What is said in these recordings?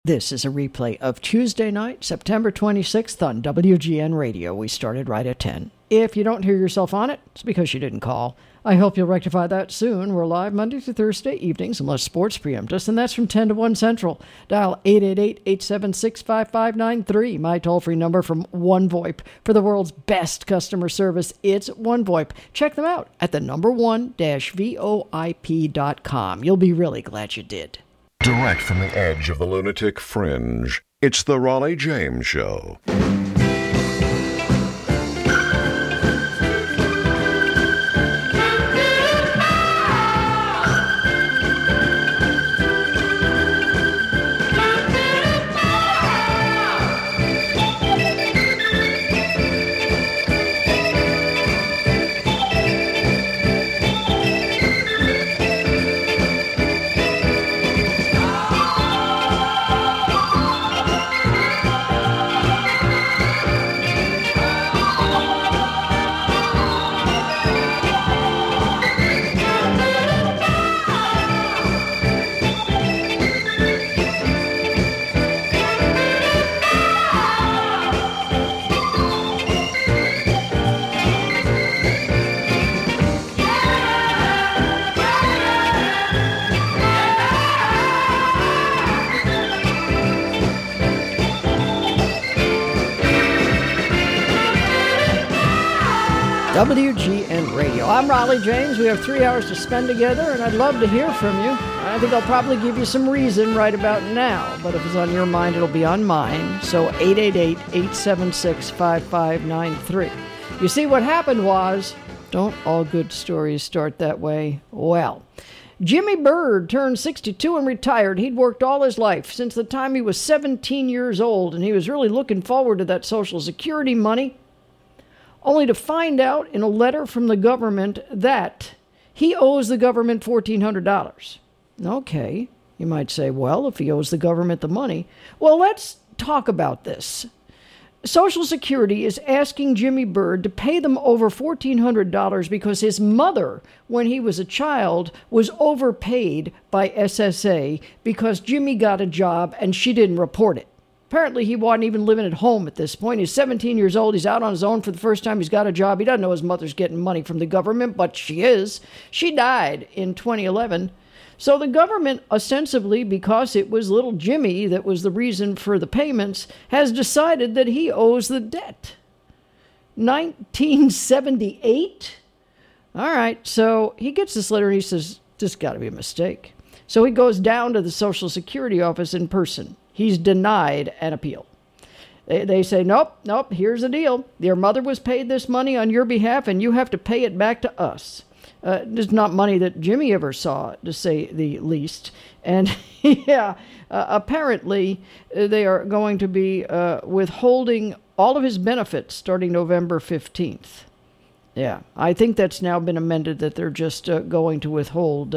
This is a replay of Tuesday night, September 26th on WGN Radio. We started right at 10. If you don't hear yourself on it, it's because you didn't call. I hope you'll rectify that soon. We're live Monday through Thursday evenings, unless sports preempt us, and that's from 10 to 1 Central. Dial 888-876-5593, my toll-free number from OneVoIP. For the world's best customer service, it's OneVoIP. Check them out at the number1-VOIP.com. You'll be really glad you did. Direct from the edge of the lunatic fringe, it's the Raleigh James Show. WGN Radio. I'm Raleigh James. We have 3 hours to spend together, and I'd love to hear from you. I think I'll probably give you some reason right about now, but if it's on your mind, it'll be on mine. So 888-876-5593. You see, what happened was, don't all good stories start that way? Well, Jimmy Bird turned 62 and retired. He'd worked all his life, since the time he was 17 years old, and he was really looking forward to that Social Security money, only to find out in a letter from the government that he owes the government $1,400. Okay, you might say, well, if he owes the government the money, well, let's talk about this. Social Security is asking Jimmy Bird to pay them over $1,400 because his mother, when he was a child, was overpaid by SSA because Jimmy got a job and she didn't report it. Apparently, he wasn't even living at home at this point. He's 17 years old. He's out on his own for the first time. He's got a job. He doesn't know his mother's getting money from the government, but she is. She died in 2011. So the government, ostensibly, because it was little Jimmy that was the reason for the payments, has decided that he owes the debt. 1978? All right, so he gets this letter and he says, this got to be a mistake. So he goes down to the Social Security office in person. He's denied an appeal. They say, nope, here's the deal. Your mother was paid this money on your behalf, and you have to pay it back to us. It's not money that Jimmy ever saw, to say the least. And, apparently they are going to be withholding all of his benefits starting November 15th. Yeah, I think that's now been amended that they're just going to withhold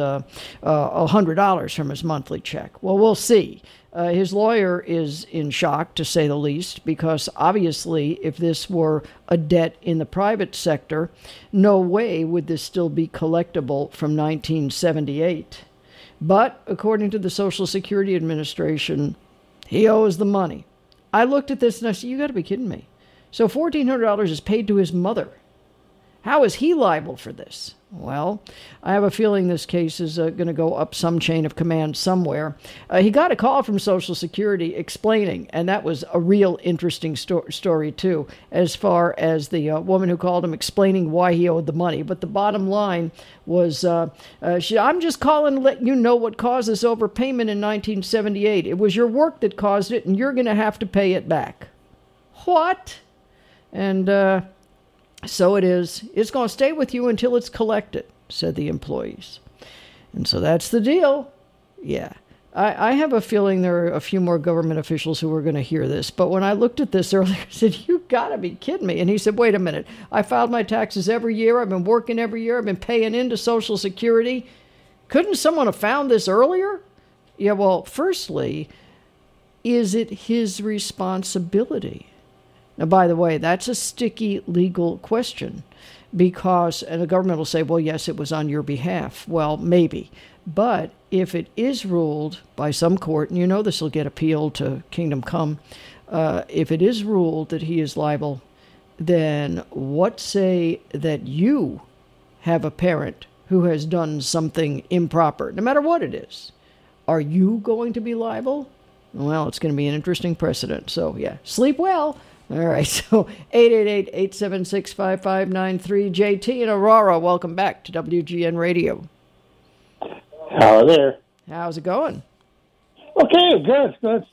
$100 from his monthly check. Well, we'll see. His lawyer is in shock, to say the least, because obviously if this were a debt in the private sector, no way would this still be collectible from 1978. But according to the Social Security Administration, he owes the money. I looked at this and I said, you got to be kidding me. So $1,400 is paid to his mother. How is he liable for this? Well, I have a feeling this case is going to go up some chain of command somewhere. He got a call from Social Security explaining, and that was a real interesting story, too, as far as the woman who called him explaining why he owed the money. But the bottom line was, I'm just calling to let you know what caused this overpayment in 1978. It was your work that caused it, and you're going to have to pay it back. What? And so it is. It's going to stay with you until it's collected, said the employees. And so that's the deal. Yeah. I have a feeling there are a few more government officials who are going to hear this. But when I looked at this earlier, I said, you got to be kidding me. And he said, wait a minute. I filed my taxes every year. I've been working every year. I've been paying into Social Security. Couldn't someone have found this earlier? Yeah, well, firstly, is it his responsibility? Now, by the way, that's a sticky legal question because, and the government will say, well, yes, it was on your behalf. Well, maybe. But if it is ruled by some court, and you know this will get appealed to Kingdom Come, if it is ruled that he is liable, then what say that you have a parent who has done something improper, no matter what it is? Are you going to be liable? Well, it's going to be an interesting precedent. So, yeah, sleep well. All right, so 888-876-5593. JT and Aurora, welcome back to WGN Radio. Hello there. How's it going? Okay, good.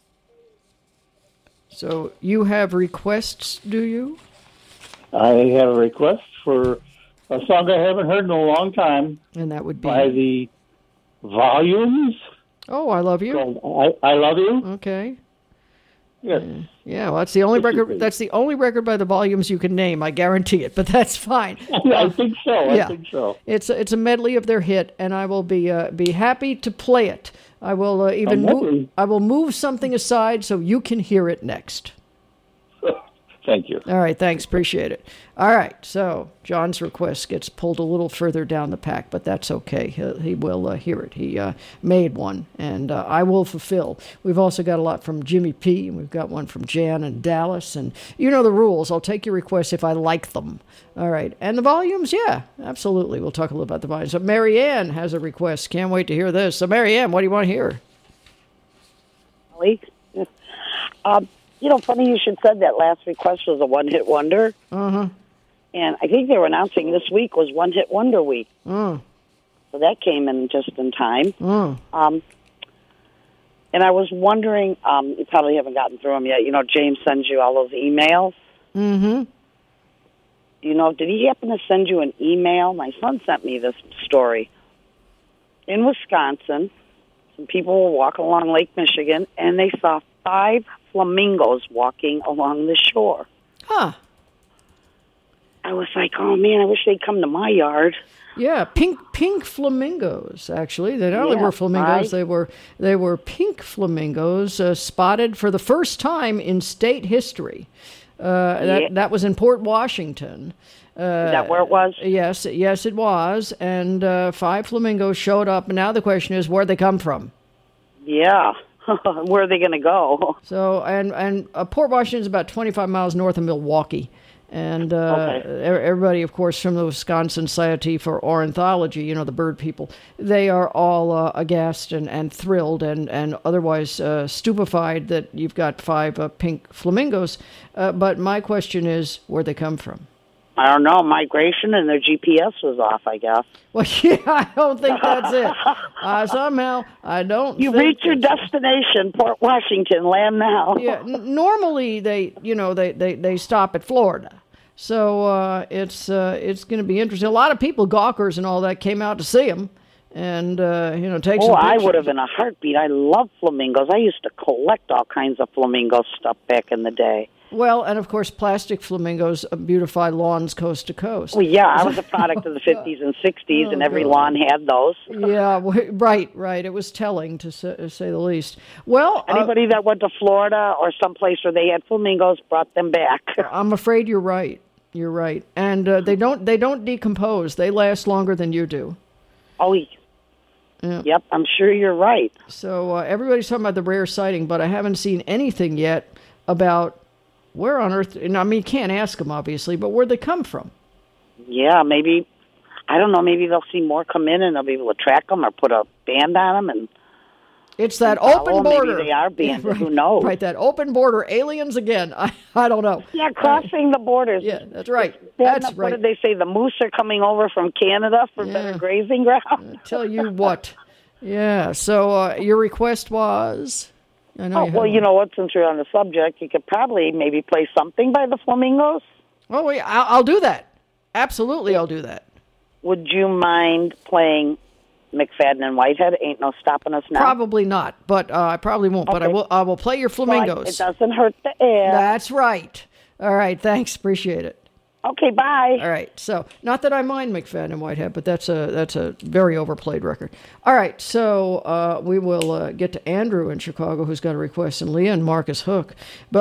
So you have requests, do you? I have a request for a song I haven't heard in a long time. And that would be? By the Volumes. Oh, I Love You. Called I Love You. Okay. Yes. Yeah, well, that's the only record. That's the only record by the Volumes you can name. I guarantee it. But that's fine. I think so. Yeah. I think so. It's a medley of their hit, and I will be happy to play it. I will I will move something aside so you can hear it next. Thank you. All right, thanks. Appreciate it. All right, so John's request gets pulled a little further down the pack, but that's okay. He will hear it. He made one, and I will fulfill. We've also got a lot from Jimmy P., and we've got one from Jan and Dallas, and you know the rules. I'll take your requests if I like them. All right, and the Volumes, yeah, absolutely. We'll talk a little about the Volumes. So Mary Ann has a request. Can't wait to hear this. So Mary Ann, what do you want to hear? Funny you should said that last request was a one-hit wonder. Uh-huh. And I think they were announcing this week was one-hit wonder week. So that came in just in time. And I was wondering, you probably haven't gotten through them yet. You know, James sends you all those emails. Mm-hmm. You know, did he happen to send you an email? My son sent me this story. In Wisconsin, some people were walking along Lake Michigan, and they saw 5 flamingos walking along the shore. Huh. I was like, oh, man, I wish they'd come to my yard. Yeah, pink flamingos, actually. They not only were flamingos, they were pink flamingos spotted for the first time in state history. That was in Port Washington. Is that where it was? Yes, it was. And 5 flamingos showed up. And now the question is, where'd they come from? Yeah. Where are they going to go? So, and Port Washington is about 25 miles north of Milwaukee. And everybody, of course, from the Wisconsin Society for Ornithology, you know, the bird people, they are all aghast and thrilled and otherwise stupefied that you've got 5 pink flamingos. But my question is, where'd they come from? I don't know. Migration and their GPS was off, I guess. Well, yeah, I don't think that's it. Somehow, I don't You think reach your destination, Port Washington, land now. Yeah, normally they stop at Florida. So it's going to be interesting. A lot of people, gawkers and all that, came out to see them and, take some pictures. I would have in a heartbeat. I love flamingos. I used to collect all kinds of flamingo stuff back in the day. Well, and of course, plastic flamingos beautify lawns coast to coast. Well, yeah, I was a product of the 50s and 60s, and every lawn had those. Yeah, right. It was telling, to say the least. Well, anybody that went to Florida or someplace where they had flamingos brought them back. I'm afraid you're right. You're right, and they don't decompose. They last longer than you do. Oh, yeah. Yep, I'm sure you're right. So everybody's talking about the rare sighting, but I haven't seen anything yet about where on earth, and I mean, you can't ask them, obviously, but where'd they come from? Yeah, maybe, I don't know, maybe they'll see more come in and they'll be able to track them or put a band on them. And it's that open border. Maybe they are banded, right, who knows? Right, that open border, aliens again. I don't know. Yeah, crossing the borders. Yeah, that's right. That's right. What did they say? The moose are coming over from Canada for better grazing ground? I tell you what. Yeah, so your request was... you know what? Since we're on the subject, you could probably maybe play something by the Flamingos. Oh, yeah, I'll do that. Absolutely, I'll do that. Would you mind playing McFadden and Whitehead? Ain't no stopping us now. Probably not, but I probably won't. Okay. But I will play your Flamingos. It doesn't hurt the air. That's right. All right, thanks. Appreciate it. Okay, bye. All right, so not that I mind McFadden and Whitehead, but that's a very overplayed record. All right, so we will get to Andrew in Chicago, who's got a request, and Leah and Marcus Hook. But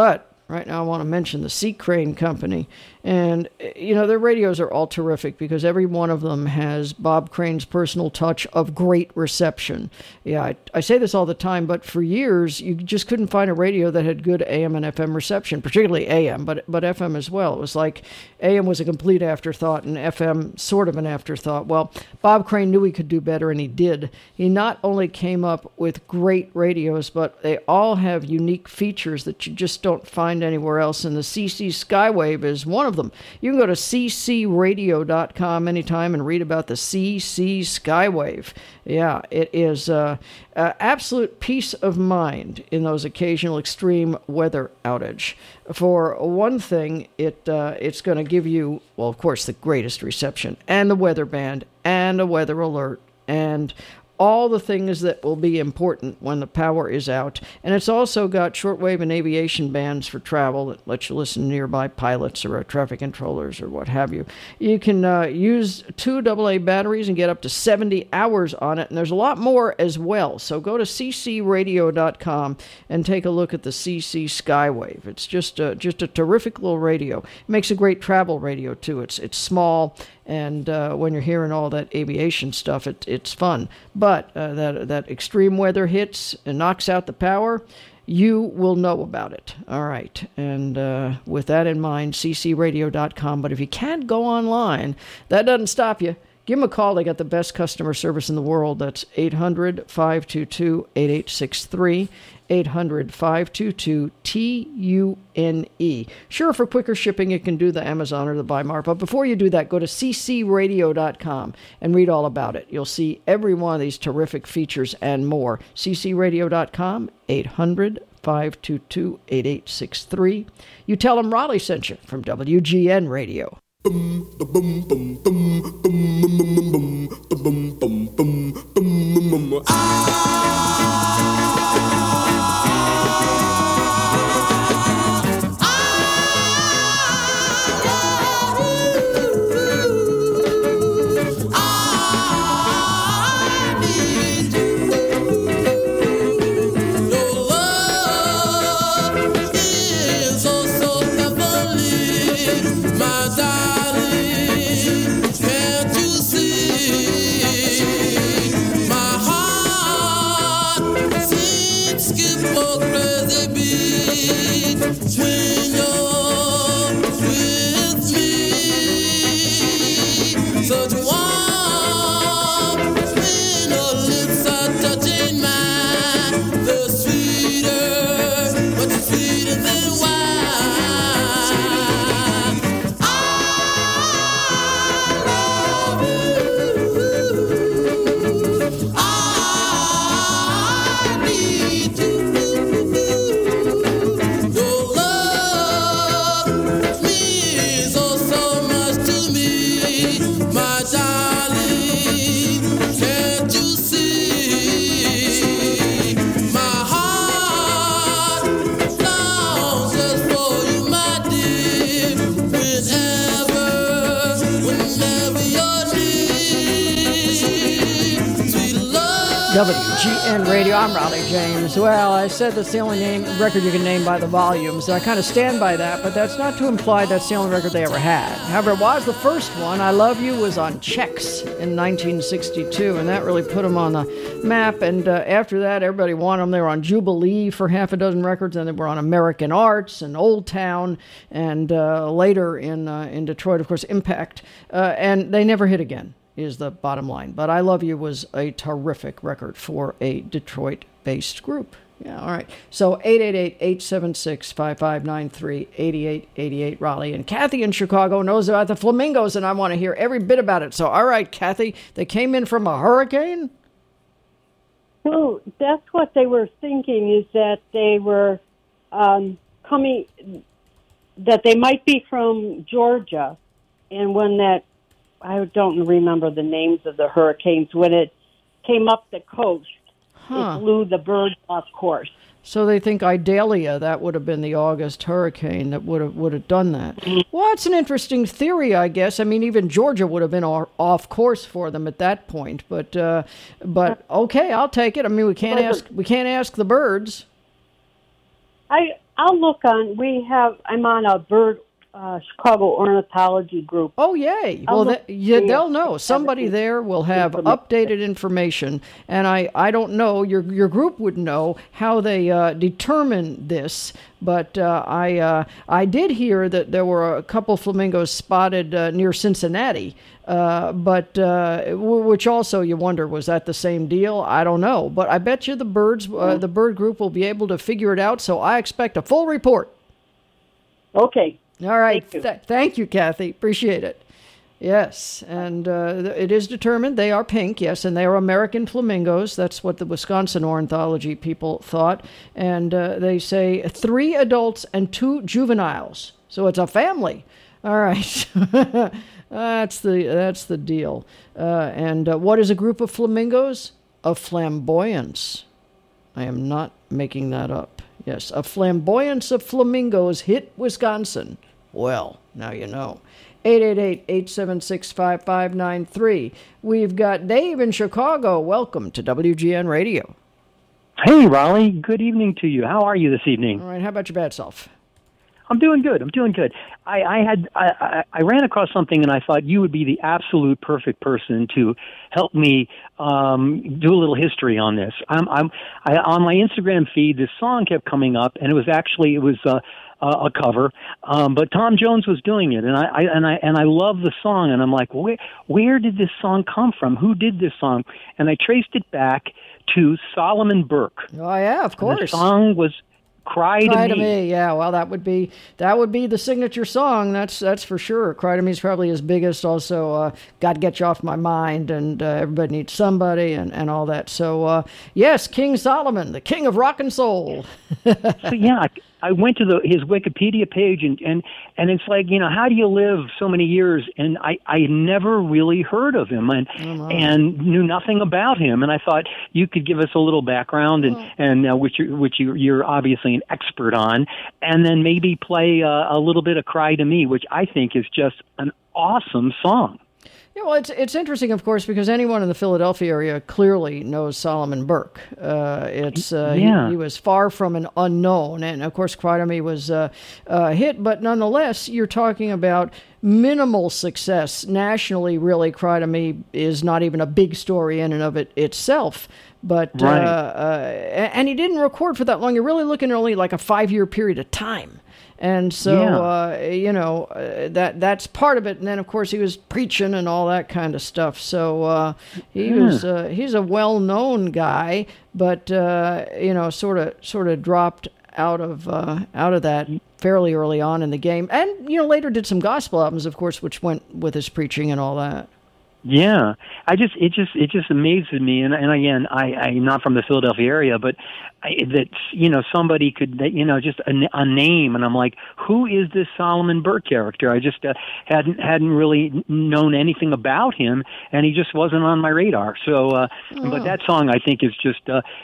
right now I want to mention the Sea Crane Company. And, their radios are all terrific because every one of them has Bob Crane's personal touch of great reception. Yeah, I say this all the time, but for years, you just couldn't find a radio that had good AM and FM reception, particularly AM, but FM as well. It was like AM was a complete afterthought and FM sort of an afterthought. Well, Bob Crane knew he could do better, and he did. He not only came up with great radios, but they all have unique features that you just don't find anywhere else, and the CC Skywave is one of them. You can go to ccradio.com anytime and read about the CC Skywave. Yeah, it is absolute peace of mind in those occasional extreme weather outage. For one thing, it's going to give you, well, of course, the greatest reception, and the weather band, and a weather alert, and all the things that will be important when the power is out. And it's also got shortwave and aviation bands for travel that lets you listen to nearby pilots or traffic controllers or what have you. You can use 2 AA batteries and get up to 70 hours on it, and there's a lot more as well. So go to ccradio.com and take a look at the CC Skywave. It's just a terrific little radio. It makes a great travel radio, too. It's small, and when you're hearing all that aviation stuff, it's fun. But that extreme weather hits and knocks out the power, you will know about it. All right. And with that in mind, ccradio.com. But if you can't go online, that doesn't stop you. Give them a call. They got the best customer service in the world. That's 800-522-8863. 800-522-TUNE. Sure, for quicker shipping, you can do the Amazon or the Weimar. But before you do that, go to ccradio.com and read all about it. You'll see every one of these terrific features and more. ccradio.com, 800-522-8863. You tell them Raleigh sent you from WGN Radio. WGN Radio, I'm Raleigh James. Well, I said that's the only record you can name by the volumes. I kind of stand by that, but that's not to imply that's the only record they ever had. However, it was the first one. I Love You was on Chex in 1962, and that really put them on the map. And after that, everybody wanted them. They were on Jubilee for half a dozen records, and they were on American Arts and Old Town, and later in Detroit, of course, Impact. And they never hit again, is the bottom line. But I Love You was a terrific record for a Detroit-based group. Yeah, all right. So 888-876-5593, 8888 Raleigh. And Kathy in Chicago knows about the flamingos, and I want to hear every bit about it. So, all right, Kathy, they came in from a hurricane? Well, that's what they were thinking, is that they were coming, that they might be from Georgia. And when that, I don't remember the names of the hurricanes, when it came up the coast, it blew the birds off course. So they think Idalia, that would have been the August hurricane that would have done that. Mm-hmm. Well, it's an interesting theory, I guess. I mean, even Georgia would have been off course for them at that point. But okay, I'll take it. I mean, we can't ask the birds. I'll look on. I'm on a bird Chicago ornithology group. Oh, yay. Well, they'll know. Somebody there will have updated information. And I don't know, your group would know how they determine this. But I did hear that there were a couple flamingos spotted near Cincinnati. Which also you wonder, was that the same deal? I don't know. But I bet you the bird group will be able to figure it out. So I expect a full report. Okay. All right. Thank you, Kathy. Appreciate it. Yes. And it is determined they are pink, yes, and they are American flamingos. That's what the Wisconsin ornithology people thought. And they say 3 adults and 2 juveniles. So it's a family. All right. That's the deal. And what is a group of flamingos? A flamboyance. I am not making that up. Yes, a flamboyance of flamingos hit Wisconsin. Well, now you know. 888-876-5593. We've got Dave in Chicago. Welcome to WGN Radio. Hey, Raleigh. Good evening to you. How are you this evening? All right. How about your bad self? I'm doing good. I ran across something, and I thought you would be the absolute perfect person to help me do a little history on this. On my Instagram feed, this song kept coming up, and it was a cover, but Tom Jones was doing it, and I love the song, and I'm like, where did this song come from? Who did this song? And I traced it back to Solomon Burke. Oh yeah, of course. And the song was Cry to Me. Yeah, well, that would be the signature song. That's for sure. Cry to Me is probably his biggest. Also, God Get You Off My Mind, and Everybody Needs Somebody, and all that. So yes, King Solomon, the king of rock and soul. So yeah, I went to his Wikipedia page, and it's like, how do you live so many years? And I never really heard of him and knew nothing about him. And I thought you could give us a little background, and which you're obviously an expert on, and then maybe play a little bit of Cry to Me, which I think is just an awesome song. Yeah, well, it's interesting, of course, because anyone in the Philadelphia area clearly knows Solomon Burke. He was far from an unknown, and of course, Cry to Me was a hit. But nonetheless, you're talking about minimal success nationally. Really, Cry to Me is not even a big story in and of itself. But and he didn't record for that long. You're really looking at only like a 5-year period of time. And so, that's part of it. And then, of course, he was preaching and all that kind of stuff. So he's a well-known guy, but sort of dropped out of that fairly early on in the game. And later did some gospel albums, of course, which went with his preaching and all that. Yeah, it just amazes me, and again, I'm not from the Philadelphia area, but somebody could, just a name, and I'm like, who is this Solomon Burke character? I just hadn't really known anything about him, and he just wasn't on my radar. So, but that song I think is just,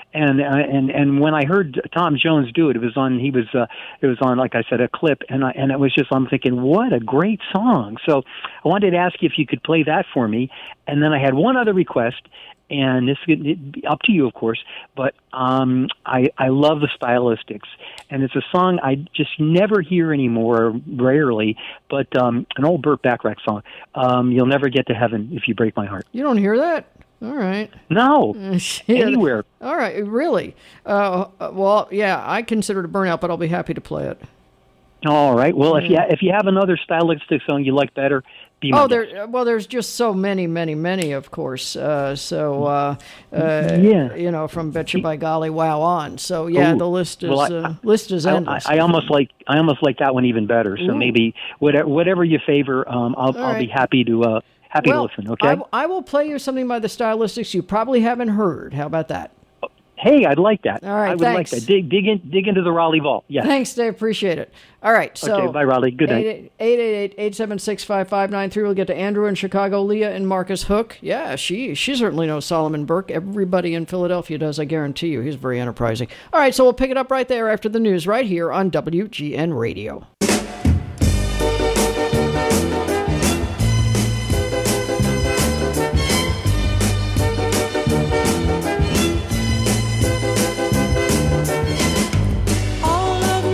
and when I heard Tom Jones do it, it was on, like I said, a clip, and it was just, I'm thinking, what a great song. So I wanted to ask you if you could play that for me. And then I had one other request, and this is up to you, of course, but I love the stylistics, and it's a song I just never hear anymore, rarely, but an old Burt Bacharach song, You'll Never Get to Heaven If You Break My Heart. You don't hear that? All right. No, anywhere. All right, really? Well, yeah, I consider it a burnout, but I'll be happy to play it. All right. Well, if you have another stylistic song you like better, there's just so many, of course. From Betcha by Golly Wow on. So the list is endless. I almost like that one even better. So maybe whatever you favor, I'll be happy to listen. Okay. I will play you something by the Stylistics you probably haven't heard. How about that? Hey, I'd like that. All right, I would like that. Dig into the Raleigh vault. Yeah. Thanks, Dave. Appreciate it. All right. So okay, bye, Raleigh. Good night. 888-876-5593. We'll get to Andrew in Chicago, Leah and Marcus Hook. Yeah, she certainly knows Solomon Burke. Everybody in Philadelphia does, I guarantee you. He's very enterprising. All right, so we'll pick it up right there after the news right here on WGN Radio. All of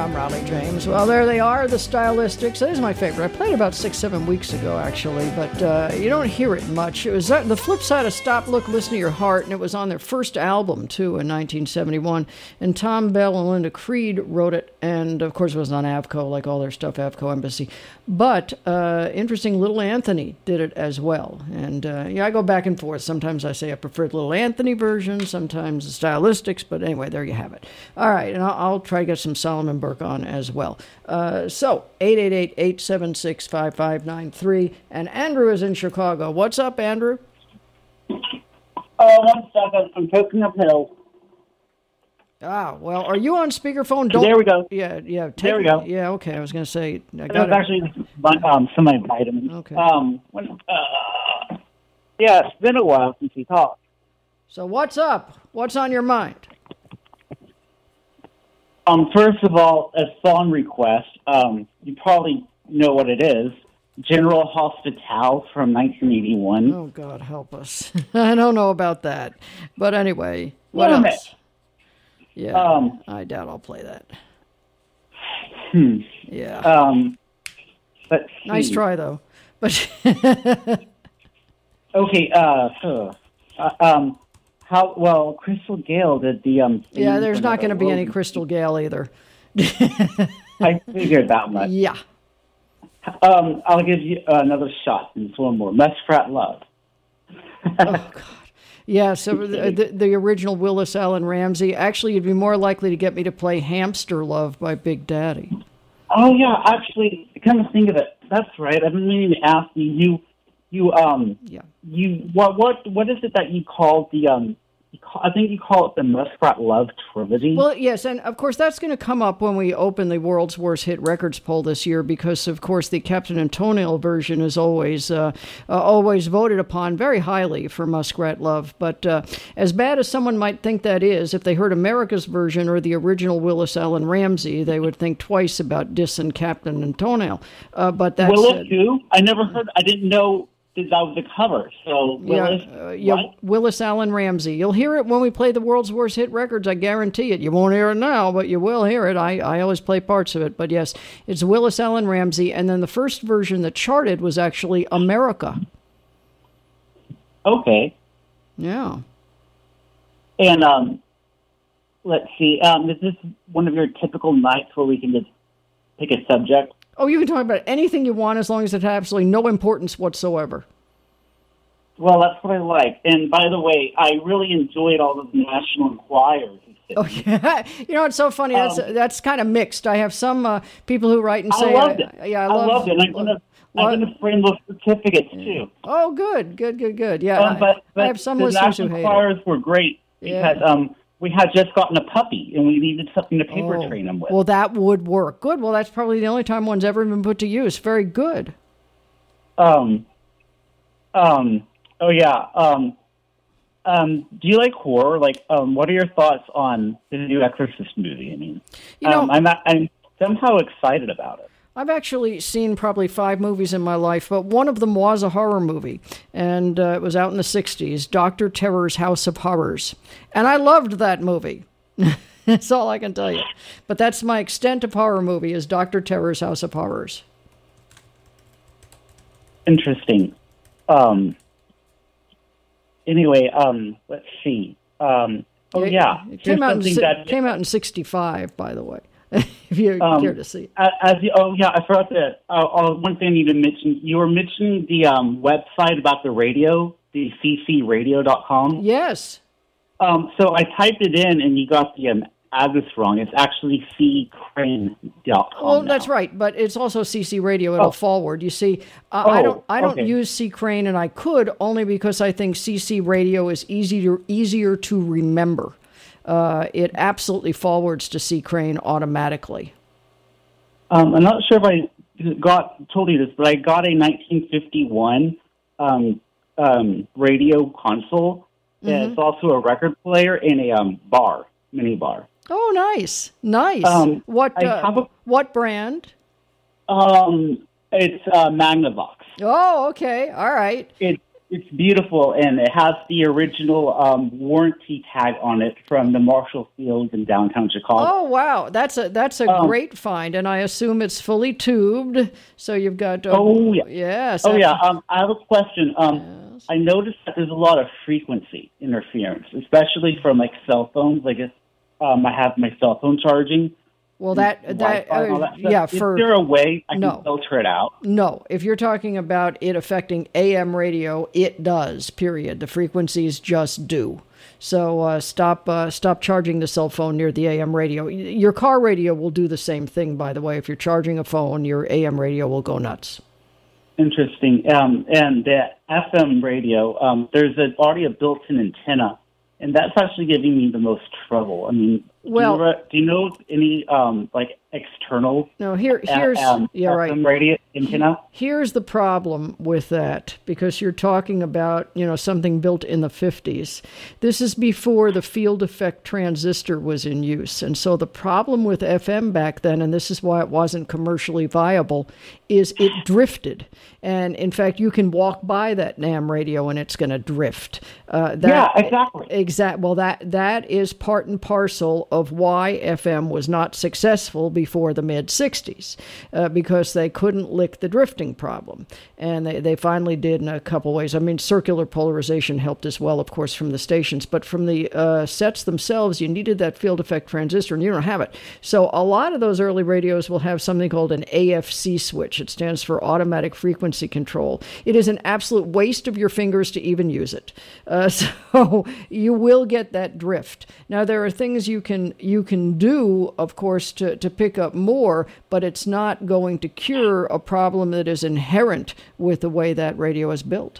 I'm Raleigh James. Well, there they are, the Stylistics. That is my favorite. I played about 6-7 weeks ago, actually, but you don't hear it much. It was the flip side of Stop, Look, Listen to Your Heart, and it was on their first album, too, in 1971. And Tom Bell and Linda Creed wrote it, and, of course, it was on Avco, like all their stuff, Avco Embassy. But, interesting, Little Anthony did it as well. And, I go back and forth. Sometimes I say I prefer the Little Anthony version, sometimes the Stylistics, but anyway, there you have it. All right, and I'll try to get some Solomon Burke on as well. So, 888-876-5593, and Andrew is in Chicago. What's up, Andrew? Oh, 1 second. I'm taking a pill. Well, are you on speakerphone? There we go. Yeah. There we go. Yeah, okay. I was going to say. It was actually some vitamins. Okay. Yeah, it's been a while since we talked. So what's up? What's on your mind? First of all, a song request. You probably know what it is. General Hospital from 1981. Oh, God, help us. I don't know about that. But anyway, what Wait a else? minute. Yeah, I doubt I'll play that. Yeah. Let's see. Nice try, though. But okay. Crystal Gale did the yeah, there's not going to be any Crystal Gale either. I figured that much. Yeah. I'll give you another shot. It's one more. Muskrat Love. Oh, God. Yeah, so the original Willis Allen Ramsey. Actually, you'd be more likely to get me to play Hamster Love by Big Daddy. Oh, yeah, actually, come to think of it, that's right. I've been meaning to ask you, what is it that you call the, I think you call it the Muskrat Love Trilogy? Well, yes, and of course that's going to come up when we open the World's Worst Hit Records poll this year because, of course, the Captain and Toenail version is always voted upon very highly for Muskrat Love. But as bad as someone might think that is, if they heard America's version or the original Willis Allen Ramsey, they would think twice about dissing Captain and Toenail. But that's Willis too? I didn't know that was the cover. So Willis, Willis Allen Ramsey. You'll hear it when we play the World's Worst Hit Records. I guarantee it. You won't hear it now, but you will hear it. I always play parts of it. But yes, it's Willis Allen Ramsey. And then the first version that charted was actually America. Okay. Yeah. And let's see. Is this one of your typical nights where we can just pick a subject? Oh, you can talk about anything you want as long as it has absolutely no importance whatsoever. Well, that's what I like. And by the way, I really enjoyed all of the National Enquirer. Oh, yeah. You know, it's so funny. That's kind of mixed. I have some people who write and say... I loved it. Yeah, I loved it. I'm going to frame those certificates, too. Oh, good. Yeah, but I have some the listeners who National hate Enquirers it. were great because we had just gotten a puppy, and we needed something to paper train him with. Well, that would work. Good. Well, that's probably the only time one's ever been put to use. Very good. Oh, yeah. Do you like horror? Like, what are your thoughts on the new Exorcist movie? I mean, I'm somehow excited about it. I've actually seen probably 5 movies in my life, but one of them was a horror movie, and it was out in the 60s, Dr. Terror's House of Horrors. And I loved that movie. That's all I can tell you. But that's my extent of horror movie is Dr. Terror's House of Horrors. Interesting. Anyway, let's see. It came out in 65, by the way. If you care to see. I forgot that. One thing I need to mention. You were mentioning the website about the radio, the ccradio.com. Yes. So I typed it in, and you got the address wrong. It's actually ccrane.com. Well, that's right, but it's also CC Radio. It'll forward. You see, I don't use C Crane, and I could only because I think CC Radio is easier to remember. It absolutely forwards to C Crane automatically. I'm not sure if I told you this, but I got a 1951 radio console. Mm-hmm. It's also a record player and a mini bar. Oh, nice. What brand? It's Magnavox. Oh, okay. All right. It's It's beautiful, and it has the original warranty tag on it from the Marshall Fields in downtown Chicago. Oh wow, that's a great find, and I assume it's fully tubed. So you've got yes. I have a question. Yes. I noticed that there's a lot of frequency interference, especially from like cell phones. Like I have my cell phone charging. Well, is there a way I can filter it out? No. If you're talking about it affecting AM radio, it does, period. The frequencies just do. So stop charging the cell phone near the AM radio. Your car radio will do the same thing, by the way. If you're charging a phone, your AM radio will go nuts. Interesting. And the FM radio, there's already a built-in antenna, and that's actually giving me the most trouble. I mean, do you know any like external? No, here's FM radio antenna. Here's the problem with that, because you're talking about something built in the 50s. This is before the field effect transistor was in use, and so the problem with FM back then, and this is why it wasn't commercially viable, is it drifted. And in fact, you can walk by that NAM radio and it's going to drift. Exactly. Well, that is part and parcel of why FM was not successful before the mid-'60s, because they couldn't lick the drifting problem. And they finally did in a couple ways. I mean, circular polarization helped as well, of course, from the stations. But from the sets themselves, you needed that field effect transistor, and you don't have it. So a lot of those early radios will have something called an AFC switch. It stands for automatic frequency control. It is an absolute waste of your fingers to even use it. So you will get that drift. Now, there are things you can do, of course, to pick up more, but it's not going to cure a problem that is inherent with the way that radio is built.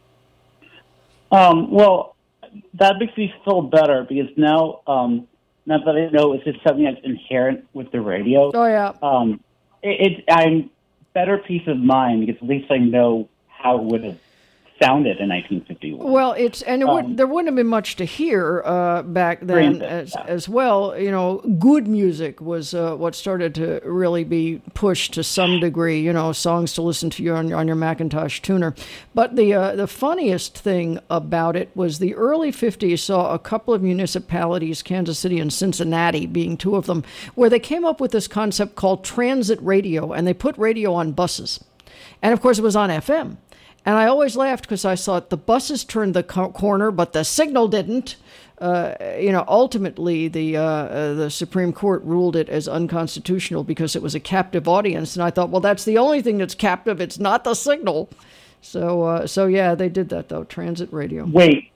Well, that makes me feel better, because now that I know it's just something that's inherent with the radio. Oh, yeah. I'm better peace of mind, because at least I know how it would have sounded in 1951. Well, there wouldn't have been much to hear back then as well. Good music was what started to really be pushed to some degree. Songs to listen to on your Macintosh tuner. But the funniest thing about it was the early 50s saw a couple of municipalities, Kansas City and Cincinnati being two of them, where they came up with this concept called transit radio, and they put radio on buses. And of course, it was on FM. And I always laughed because I thought the buses turned the corner, but the signal didn't. Ultimately, the Supreme Court ruled it as unconstitutional because it was a captive audience. And I thought, well, that's the only thing that's captive. It's not the signal. So yeah, they did that though. Transit radio. Wait.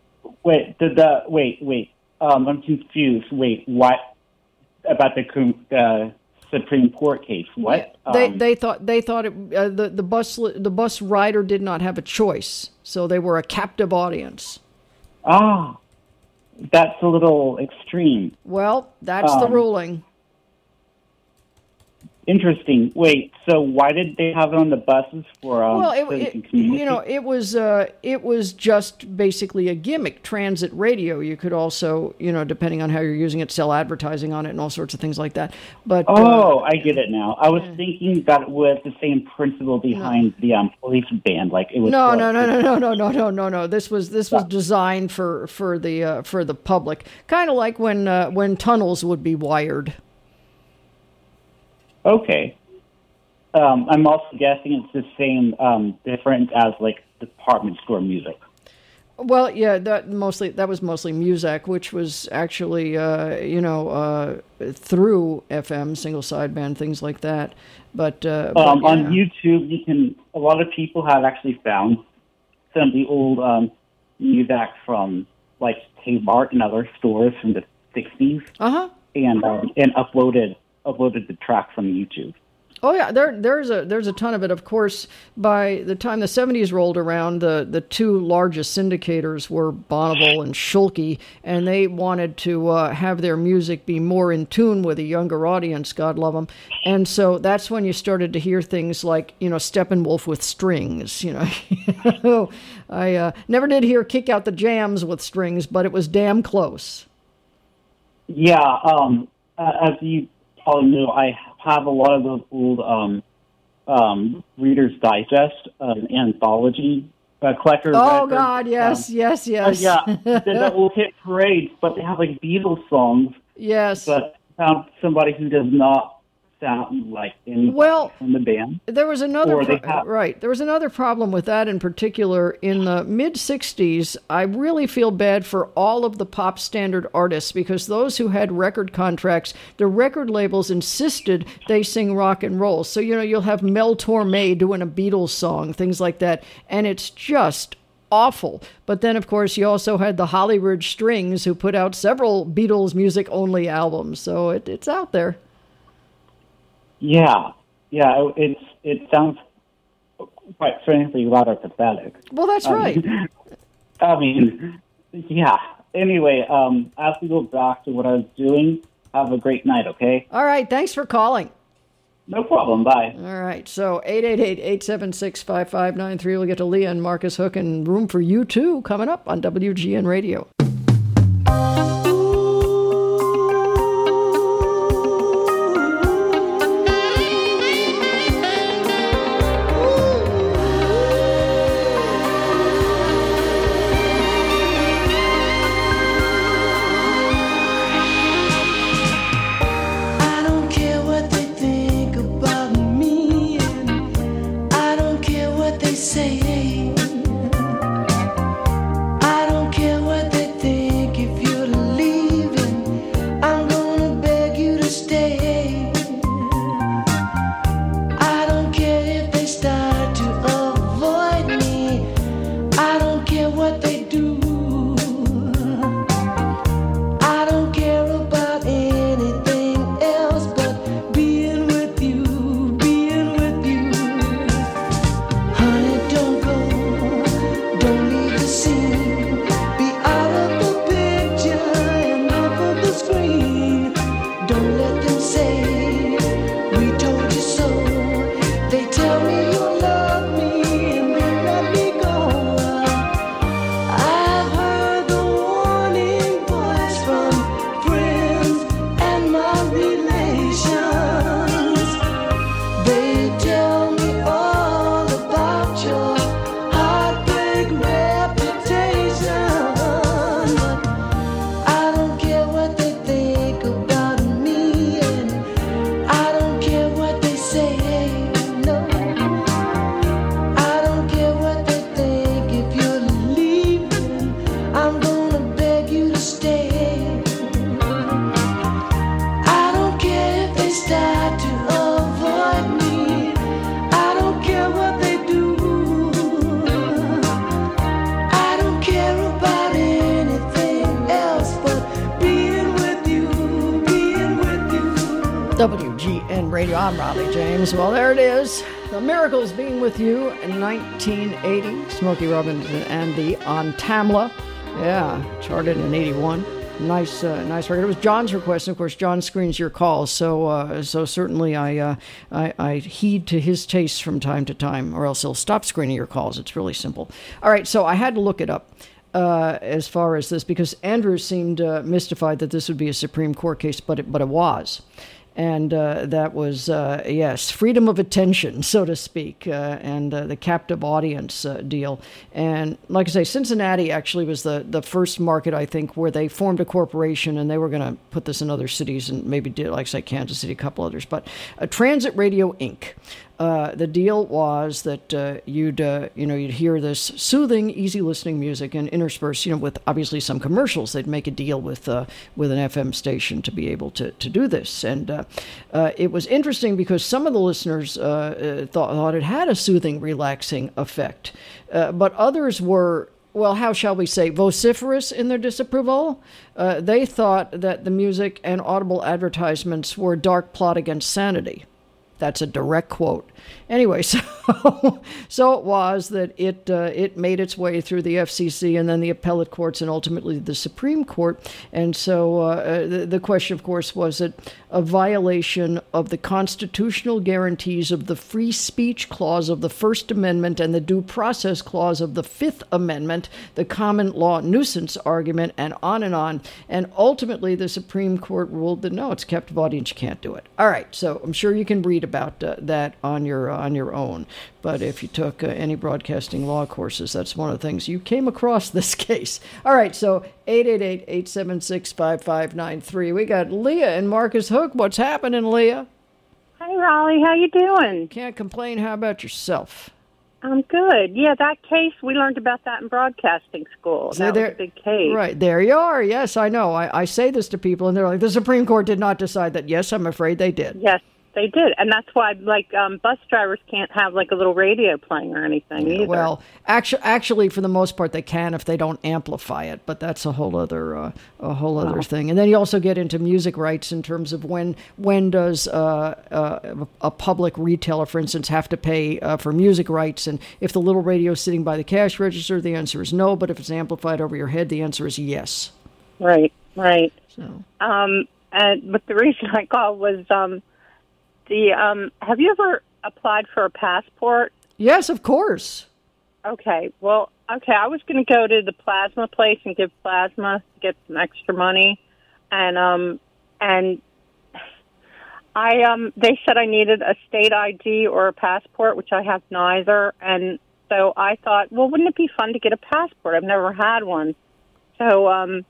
I'm confused. Wait, what about the Supreme Court case? What? They thought the bus rider did not have a choice, so they were a captive audience. Ah, that's a little extreme. Well, that's the ruling. Interesting. Wait, so why did they have it on the buses for? It was just basically a gimmick. Transit radio. You could also, depending on how you're using it, sell advertising on it and all sorts of things like that. But I get it now. I was thinking that it was the same principle behind the police band. Like it was. No. This was designed for the public. Kind of like when tunnels would be wired. Okay. I'm also guessing it's the same difference as like department store music. Well, yeah, that was mostly Muzak, which was actually through FM, single sideband, things like that. But on YouTube, a lot of people have actually found some of the old Muzak from like Kmart and other stores from the 60s. And uploaded the track from YouTube. Oh yeah, there's a ton of it. Of course, by the time the 70s rolled around, the two largest syndicators were Bonneville and Schulke, and they wanted to have their music be more in tune with a younger audience, God love them. And so that's when you started to hear things like, Steppenwolf with strings. I never did hear Kick Out the Jams with strings, but it was damn close. Yeah, as you probably know, I have a lot of those old Reader's Digest anthology Collector. Oh Records, God, yes. yeah, that will hit parades, but they have like Beatles songs. Yes, but found somebody who does not sound like anybody from the band. There was another There was another problem with that in particular. In the mid '60s, I really feel bad for all of the pop standard artists, because those who had record contracts, the record labels insisted they sing rock and roll. So you'll have Mel Torme doing a Beatles song, things like that, and it's just awful. But then, of course, you also had the Hollywood Strings, who put out several Beatles music-only albums. So it's out there. Yeah. It sounds quite frankly rather pathetic. Well, that's right. I mean, yeah. Anyway, as we go back to what I was doing, have a great night, okay? All right. Thanks for calling. No problem. Bye. All right. So 888-876-5593. We'll get to Leah and Marcus Hook and Room for You Too coming up on WGN Radio. WGN Radio. I'm Raleigh James. Well, there it is. The Miracles Being With You in 1980. Smokey Robinson and the Entamla. Yeah, charted in 81. Nice record. It was John's request, and of course, John screens your calls, so certainly I heed to his tastes from time to time, or else he'll stop screening your calls. It's really simple. All right, so I had to look it up as far as this, because Andrew seemed mystified that this would be a Supreme Court case, but it was. And that was, yes, freedom of attention, so to speak, and the captive audience deal. And like I say, Cincinnati actually was the first market, I think, where they formed a corporation, and they were going to put this in other cities and maybe did, like, say, Kansas City, a couple others. But Transit Radio, Inc., the deal was that you'd hear this soothing, easy listening music and interspersed, with obviously some commercials. They'd make a deal with an FM station to be able to do this. And it was interesting because some of the listeners thought it had a soothing, relaxing effect. But others were, well, how shall we say, vociferous in their disapproval. They thought that the music and audible advertisements were a dark plot against sanity. That's a direct quote. Anyway, so it was that it made its way through the FCC and then the appellate courts and ultimately the Supreme Court. And so the question, of course, was it a violation of the constitutional guarantees of the Free Speech Clause of the First Amendment and the Due Process Clause of the Fifth Amendment, the common law nuisance argument, and on and on. And ultimately, the Supreme Court ruled that no, it's captive audience, you can't do it. All right, so I'm sure you can read about that on your own. But if you took any broadcasting law courses, that's one of the things you came across this case. All right, so 888-876-5593. We got Leah and Marcus Hook. What's happening, Leah? Hey, Raleigh. How you doing? Can't complain. How about yourself? I'm good. Yeah, that case, we learned about that in broadcasting school. So that was a big case. Right, there you are. Yes, I know. I say this to people, and they're like, the Supreme Court did not decide that. Yes, I'm afraid they did. Yes, they did. And that's why, bus drivers can't have, a little radio playing or anything either. Well, actually, for the most part, they can if they don't amplify it, but that's a whole other thing. And then you also get into music rights in terms of when does a public retailer, for instance, have to pay for music rights, and if the little radio is sitting by the cash register, the answer is no, but if it's amplified over your head, the answer is yes. Right. So. But the reason I called was... have you ever applied for a passport? Yes, of course. Okay. Well, I was going to go to the plasma place and give plasma to get some extra money, and they said I needed a state ID or a passport, which I have neither, and so I thought, well, wouldn't it be fun to get a passport? I've never had one, so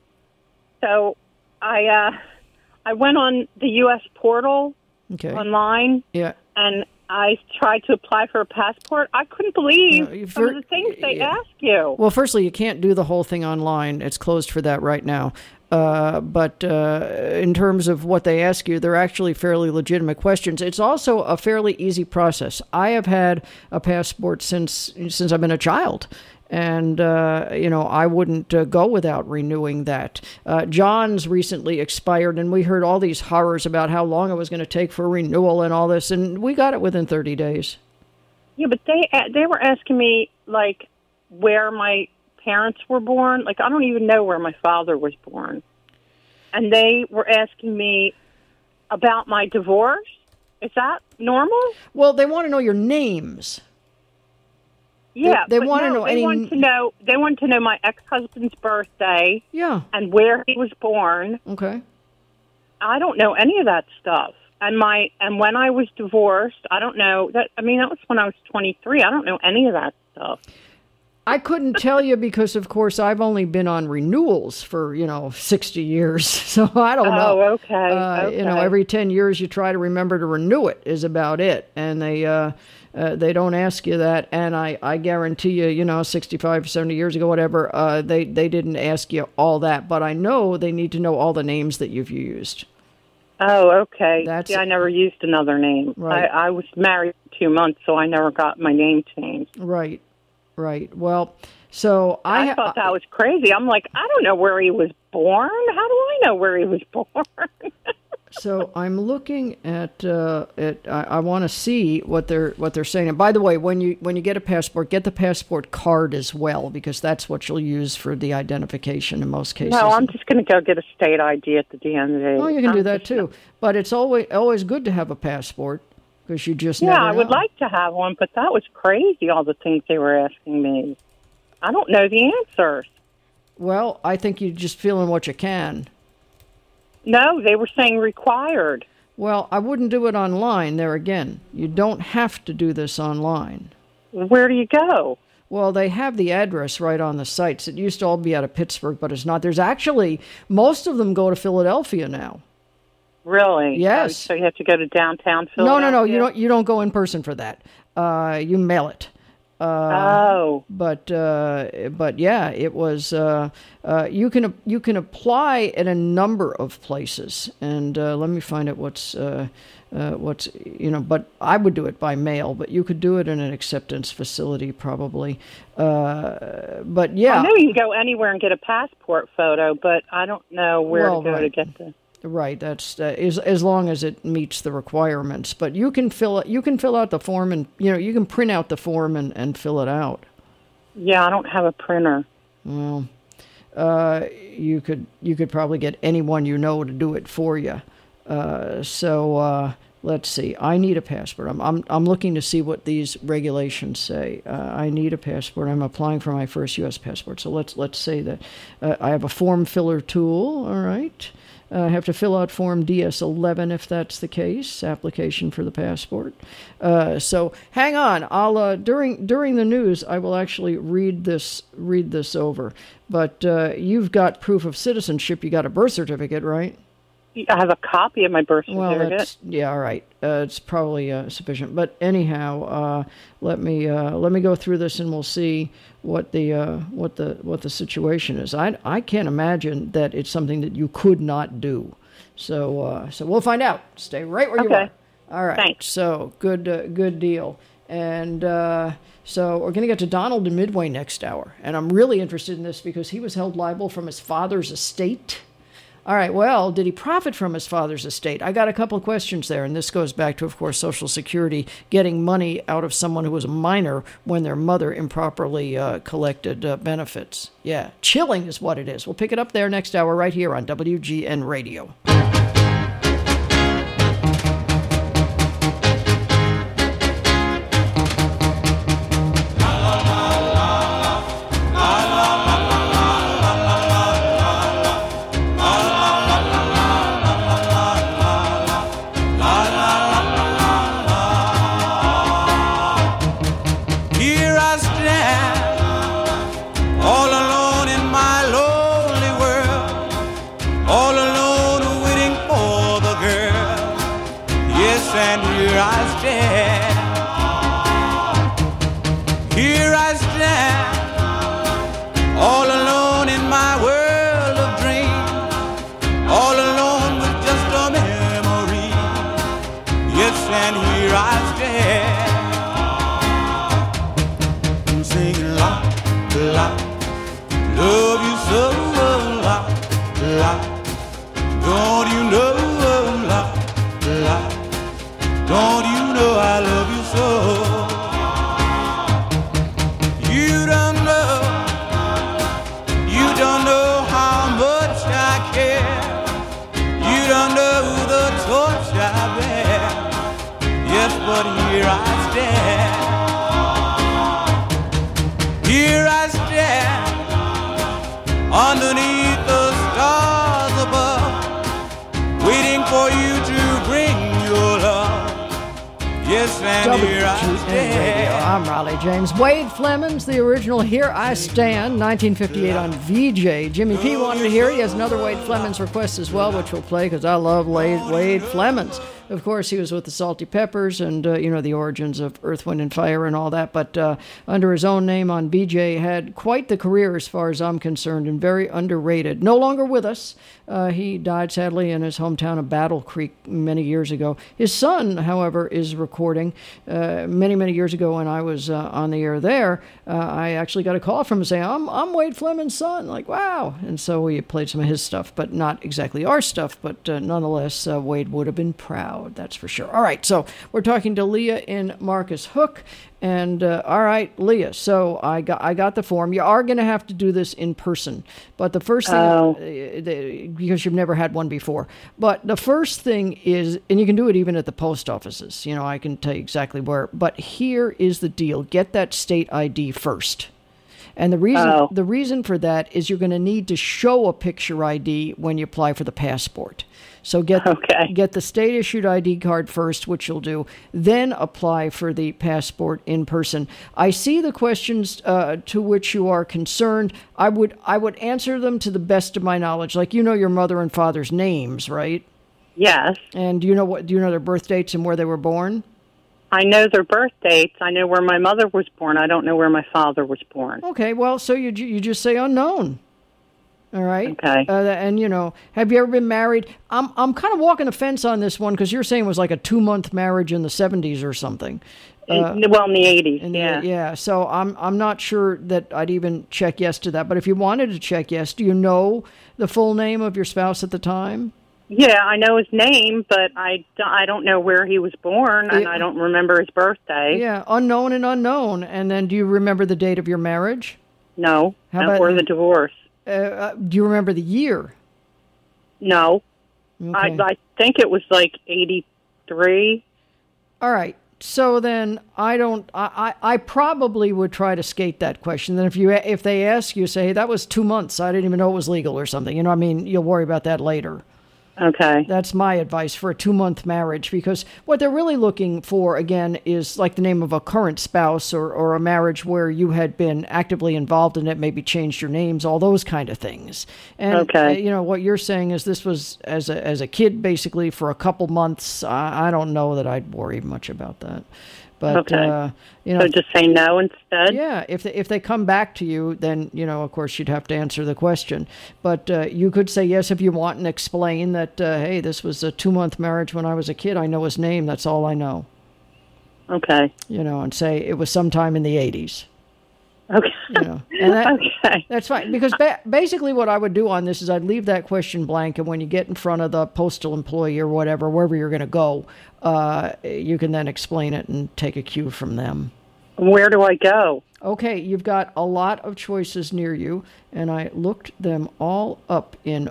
I went on the U.S. portal. Okay. Online, yeah, and I tried to apply for a passport. I couldn't believe some of the things they ask you. Well, firstly, you can't do the whole thing online. It's closed for that right now. But in terms of what they ask you, they're actually fairly legitimate questions. It's also a fairly easy process. I have had a passport since I've been a child. And, I wouldn't go without renewing that. John's recently expired, and we heard all these horrors about how long it was going to take for renewal and all this, and we got it within 30 days. Yeah, but they were asking me, where my parents were born. I don't even know where my father was born. And they were asking me about my divorce. Is that normal? Well, they want to know your names. Yeah, they want to know They want to know my ex-husband's birthday. Yeah, and where he was born. Okay. I don't know any of that stuff. And when I was divorced, I don't know that. I mean, that was when I was 23. I don't know any of that stuff. I couldn't tell you because, of course, I've only been on renewals for 60 years, so I don't know. Oh, okay. Every 10 years you try to remember to renew it is about it, and they don't ask you that, and I guarantee you, 65, 70 years ago, whatever, they didn't ask you all that, but I know they need to know all the names that you've used. Oh, okay. I never used another name. Right. I was married for 2 months, so I never got my name changed. Right. Well, so I thought that was crazy. I'm like, I don't know where he was born. How do I know where he was born? So I'm looking at I want to see what they're saying. And by the way, when you get a passport, get the passport card as well, because that's what you'll use for the identification in most cases. No, I'm just going to go get a state ID at the DMV. Oh, you can do that too. But it's always good to have a passport, because you just never know. I would like to have one, but that was crazy, all the things they were asking me. I don't know the answers. Well, I think you're just feeling what you can. No, they were saying required. Well, I wouldn't do it online there again. You don't have to do this online. Where do you go? Well, they have the address right on the sites. It used to all be out of Pittsburgh, but it's not. There's actually, most of them go to Philadelphia now. Really? Yes. So you have to go to downtown Philadelphia? No. You don't go in person for that. You mail it. But yeah, it was. You can apply at a number of places, and let me find out what's. But I would do it by mail. But you could do it in an acceptance facility, probably. But yeah, I know you can go anywhere and get a passport photo, but I don't know where to go to get the. Right, that's as long as it meets the requirements. But you can fill out the form, and you can print out the form and fill it out. Yeah, I don't have a printer. Well, you could probably get anyone to do it for you. So let's see. I need a passport. I'm looking to see what these regulations say. I need a passport. I'm applying for my first U.S. passport. So let's say that I have a form filler tool. All right. Have to fill out Form DS-11 if that's the case, application for the passport. So hang on. I'll during the news, I will actually read this over. But you've got proof of citizenship. You got a birth certificate, right? I have a copy of my birth certificate. Well, all right. It's probably sufficient. But anyhow, let me go through this, and we'll see what the situation is. I can't imagine that it's something that you could not do. So we'll find out. Stay right where you are. All right. Thanks. So good deal. And so we're going to get to Donald in Midway next hour, and I'm really interested in this because he was held liable from his father's estate. All right, well, did he profit from his father's estate? I got a couple of questions there, and this goes back to, of course, Social Security getting money out of someone who was a minor when their mother improperly collected benefits. Yeah, chilling is what it is. We'll pick it up there next hour right here on WGN Radio. Underneath the stars above, waiting for you to bring your love. Yes, and here I stand. I'm Riley James. Wade Flemons, the original Here I Stand, 1958 on VJ. Jimmy P wanted to hear it. He has another Wade Flemons request as well, which we'll play because I love Wade Flemons. Of course, he was with the Salty Peppers and, the origins of Earth, Wind, and Fire and all that. But under his own name on BJ, had quite the career as far as I'm concerned and very underrated. No longer with us. He died, sadly, in his hometown of Battle Creek many years ago. His son, however, is recording. Many, many years ago when I was on the air there, I actually got a call from him saying, I'm Wade Flemons' son. Like, wow. And so we played some of his stuff, but not exactly our stuff. But nonetheless, Wade would have been proud. That's for sure. All right, so we're talking to Leah in Marcus Hook. And all right, Leah, so I got the form. You are going to have to do this in person. But the first thing, because you've never had one before. But the first thing is, and you can do it even at the post offices. I can tell you exactly where. But here is the deal. Get that state ID first. And the reason for that is you're going to need to show a picture ID when you apply for the passport. So get the state-issued ID card first, which you'll do, then apply for the passport in person. I see the questions to which you are concerned. I would answer them to the best of my knowledge. Like, your mother and father's names, right? Yes. And do you know their birth dates and where they were born? I know their birth dates. I know where my mother was born. I don't know where my father was born. Okay, well, so you just say unknown. All right. Okay. And have you ever been married? I'm kind of walking the fence on this one because you're saying it was like a 2-month marriage in the 70s or something. In the 80s. Yeah. So I'm not sure that I'd even check yes to that. But if you wanted to check yes, do you know the full name of your spouse at the time? Yeah, I know his name, but I don't know where he was born, and I don't remember his birthday. Yeah, unknown and unknown. And then do you remember the date of your marriage? No. Or the divorce. Do you remember the year? No. Okay. I think it was like 83. All right. So then I probably would try to skate that question. Then if they ask you, say, hey, that was 2 months. I didn't even know it was legal or something. You'll worry about that later. Okay. That's my advice for a 2-month marriage, because what they're really looking for, again, is like the name of a current spouse or a marriage where you had been actively involved in it, maybe changed your names, all those kind of things. And, what you're saying is this was as a kid, basically, for a couple months. I don't know that I'd worry much about that. But, so just say no instead? Yeah, if they come back to you, then, of course, you'd have to answer the question. But you could say yes if you want and explain that, hey, this was a 2-month marriage when I was a kid. I know his name. That's all I know. Okay. And say it was sometime in the 80s. Okay. And that's fine. Because basically what I would do on this is I'd leave that question blank, and when you get in front of the postal employee or whatever, wherever you're going to go, you can then explain it and take a cue from them. Where do I go? Okay, you've got a lot of choices near you, and I looked them all up in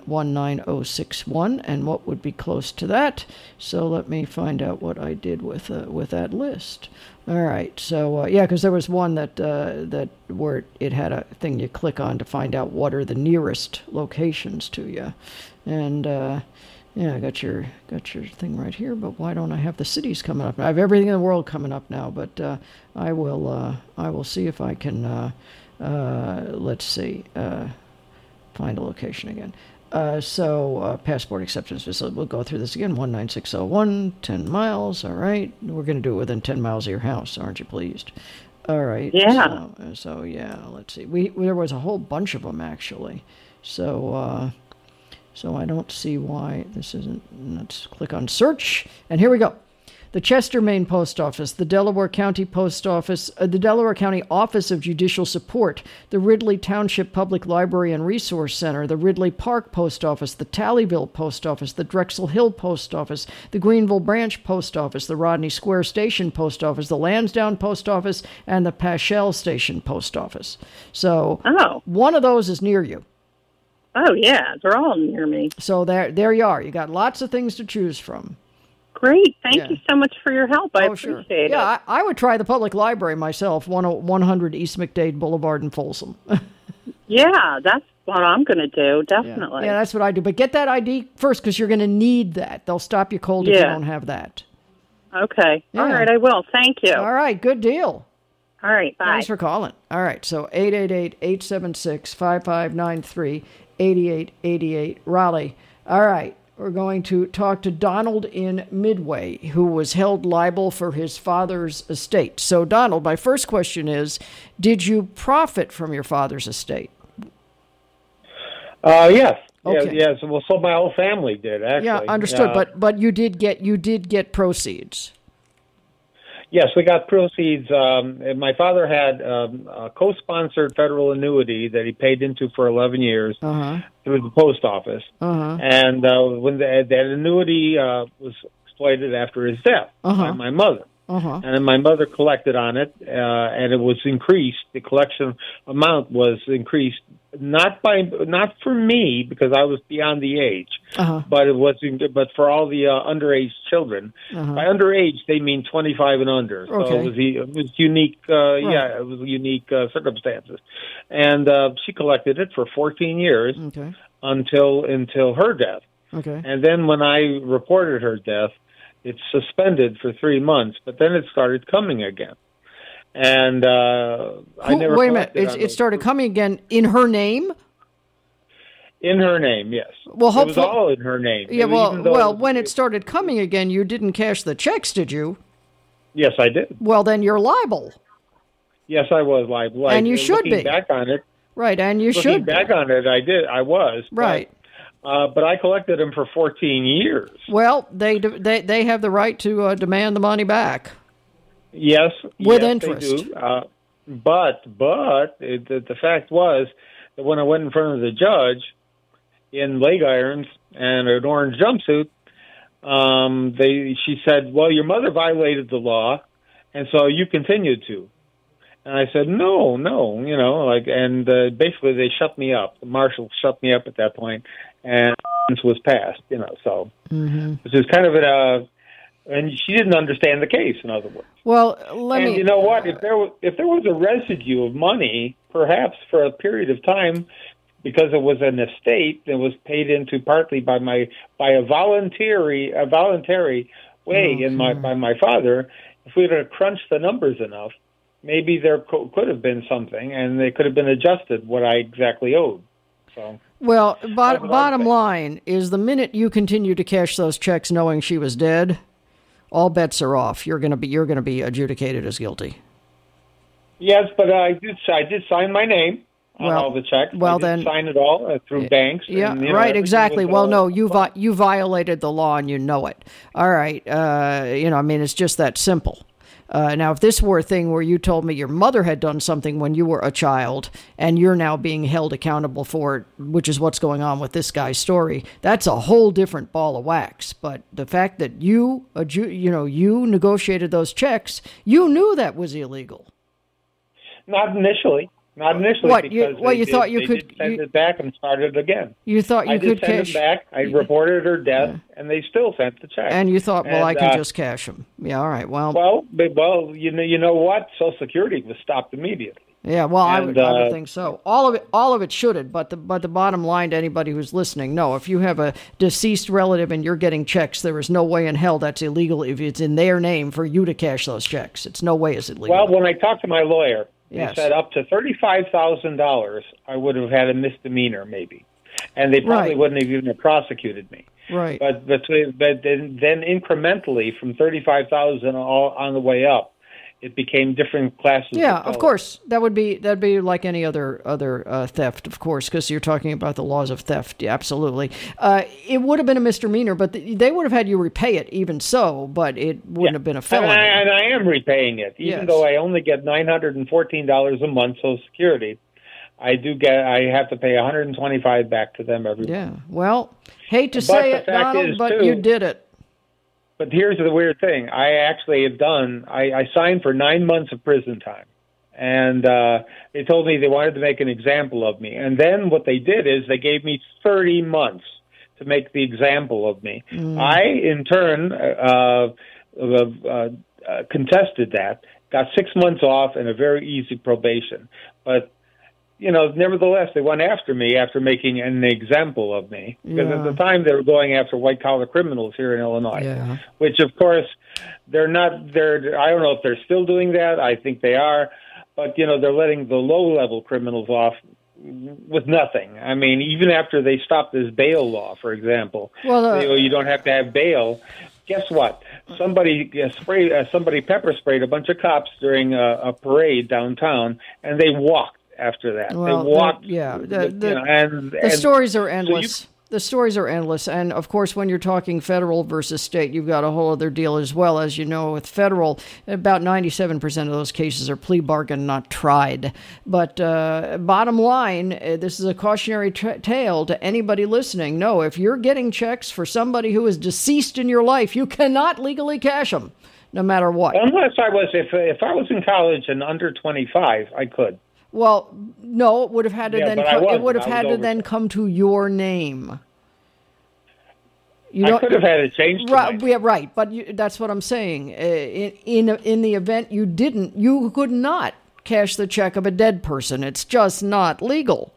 19061 and what would be close to that. So let me find out what I did with that list. All right, so because there was one that where it had a thing you click on to find out what are the nearest locations to you, and I got your thing right here. But why don't I have the cities coming up? I have everything in the world coming up now, but I will see if I can. Let's see, find a location again. Passport acceptance facility. We'll go through this again. 19601, 10 miles. All right. We're going to do it within 10 miles of your house. Aren't you pleased? All right. Yeah. So let's see. There was a whole bunch of them, actually. So I don't see why this isn't. Let's click on search. And here we go. The Chester, Maine Post Office, the Delaware County Post Office, the Delaware County Office of Judicial Support, the Ridley Township Public Library and Resource Center, the Ridley Park Post Office, the Tallyville Post Office, the Drexel Hill Post Office, the Greenville Branch Post Office, the Rodney Square Station Post Office, the Lansdowne Post Office, and the Paschal Station Post Office. So one of those is near you. Oh, yeah, they're all near me. So there you are. You got lots of things to choose from. Great. Thank you so much for your help. I appreciate it. Yeah, I would try the public library myself, 100 East McDade Boulevard in Folsom. Yeah, that's what I'm going to do, definitely. Yeah, that's what I do. But get that ID first, because you're going to need that. They'll stop you cold if you don't have that. Okay. Yeah. All right, I will. Thank you. All right, good deal. All right, bye. Thanks for calling. All right, so 888-876-5593, 8888 Raleigh. All right. We're going to talk to Donald in Midway, who was held liable for his father's estate. So, Donald, my first question is, did you profit from your father's estate? Yes. Okay. Yes. Well, so my whole family did, actually. Yeah, understood. But you did get proceeds. Yes, we got proceeds. And my father had a co-sponsored federal annuity that he paid into for 11 years through the post office. And when that annuity was exploited after his death by my mother. And then my mother collected on it, and it was increased. The collection amount was increased, not for me because I was beyond the age, but for all the underage children. By underage, they mean 25 and under. So it was unique. It was unique circumstances, and she collected it for 14 years until her death. And then when I reported her death, it's suspended for 3 months, but then it started coming again. And I never. Wait a minute! It started coming again in her name. In her name, yes. Well, it was all in her name. Yeah. Well, when it started coming again, you didn't cash the checks, did you? Yes, I did. Well, then you're liable. Yes, I was liable. And you should be. Looking back on it. Right, and you should be. Looking back on it, I did. I was. Right. But I collected them for 14 years. Well, they have the right to demand the money back. Yes, with interest. They do. But the fact was that when I went in front of the judge in leg irons and an orange jumpsuit, she said, "Well, your mother violated the law, and so you continued to." And I said, "No, and basically they shut me up. The marshal shut me up at that point, and this was passed, so which is kind of and she didn't understand the case, in other words. Well, you know what? If there was a residue of money, perhaps for a period of time, because it was an estate that was paid into partly by a voluntary way by my father. If we'd have crunched the numbers enough, maybe there could have been something, and they could have been adjusted what I exactly owed. So, well, bottom line is, the minute you continue to cash those checks, knowing she was dead, all bets are off. You're going to be adjudicated as guilty. Yes, but I did sign my name on all the checks. Well, I did sign it all through banks. Yeah, and, right, exactly. Well, no, you violated the law and you know it. All right, it's just that simple. Now, if this were a thing where you told me your mother had done something when you were a child and you're now being held accountable for it, which is what's going on with this guy's story, that's a whole different ball of wax. But the fact that you negotiated those checks, you knew that was illegal. Not initially. What? Because thought you could send it back and start it again. You thought you could cash? I did send it back. I reported her death, and they still sent the check. And you thought, I can just cash them. Yeah, all right. Well, you know what? Social Security was stopped immediately. Yeah, well, I would think so. All of it should have. But the bottom line to anybody who's listening, no. If you have a deceased relative and you're getting checks, there is no way in hell that's illegal if it's in their name for you to cash those checks. It's no way is it legal. Well, when I talked to my lawyer, yes, he said up to $35,000, I would have had a misdemeanor maybe, and they probably wouldn't have even prosecuted me. Right. But then incrementally from $35,000 all on the way up, it became different classes. Yeah, of course. That'd be like any other theft, of course, because you're talking about the laws of theft. Yeah, absolutely. It would have been a misdemeanor, but they would have had you repay it even so, but it wouldn't have been a felony. And I am repaying it, even though I only get $914 a month Social Security. I have to pay $125 back to them every month. Yeah. Well, hate to say it, Donald, but you did it. But here's the weird thing. I actually have I signed for 9 months of prison time. And they told me they wanted to make an example of me. And then what they did is they gave me 30 months to make the example of me. I, in turn, contested that, got 6 months off and a very easy probation. But nevertheless, they went after me after making an example of me. Because at the time, they were going after white-collar criminals here in Illinois, which, of course, they're not. I don't know if they're still doing that. I think they are. But, they're letting the low-level criminals off with nothing. I mean, even after they stopped this bail law, for example, you don't have to have bail. Guess what? Somebody pepper sprayed a bunch of cops during a parade downtown, and they walked. After that, well, they walked. The stories are endless. The stories are endless, and of course, when you're talking federal versus state, you've got a whole other deal as well. As you know, with federal, about 97% of those cases are plea bargain, not tried. But bottom line, this is a cautionary tale to anybody listening. No, if you're getting checks for somebody who is deceased in your life, you cannot legally cash them, no matter what. Unless if I was in college and under 25, I could. Well, no, it would have had to then come to your name. I could have had it changed. Right. But that's what I'm saying. In the event you could not cash the check of a dead person. It's just not legal.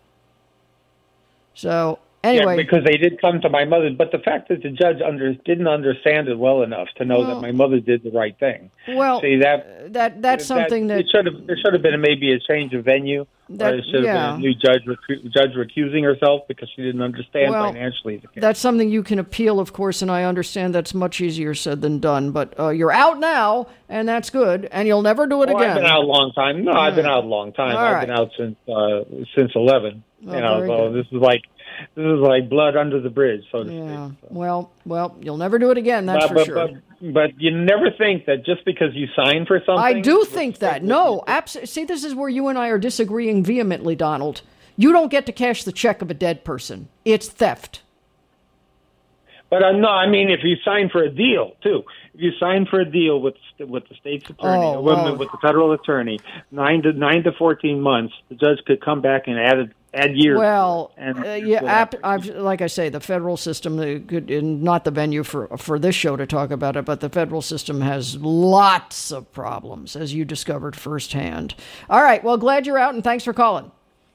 So anyway, because they did come to my mother, but the fact that the judge didn't understand it well enough to know that my mother did the right thing. Well, see that's something that there should have been maybe a change of venue. Or it should have been a new judge recusing herself because she didn't understand financially the case. That's something you can appeal, of course, and I understand that's much easier said than done. But you're out now, and that's good, and you'll never do it again. I've been out a long time. No, I've been out a long time. I've been out since 11. So this is like blood under the bridge, so to speak. So. Well, you'll never do it again, that's for sure. But you never think that just because you sign for something... I do think that. No, absolutely. See, this is where you and I are disagreeing vehemently, Donald. You don't get to cash the check of a dead person. It's theft. But no, I mean, if you sign for a deal, too. If you sign for a deal with the state's attorney, with the federal attorney, 9 to 14 months, the judge could come back and add years. Well, like I say, the federal system, not the venue for this show to talk about it, but the federal system has lots of problems, as you discovered firsthand. All right, well, glad you're out, and thanks for calling.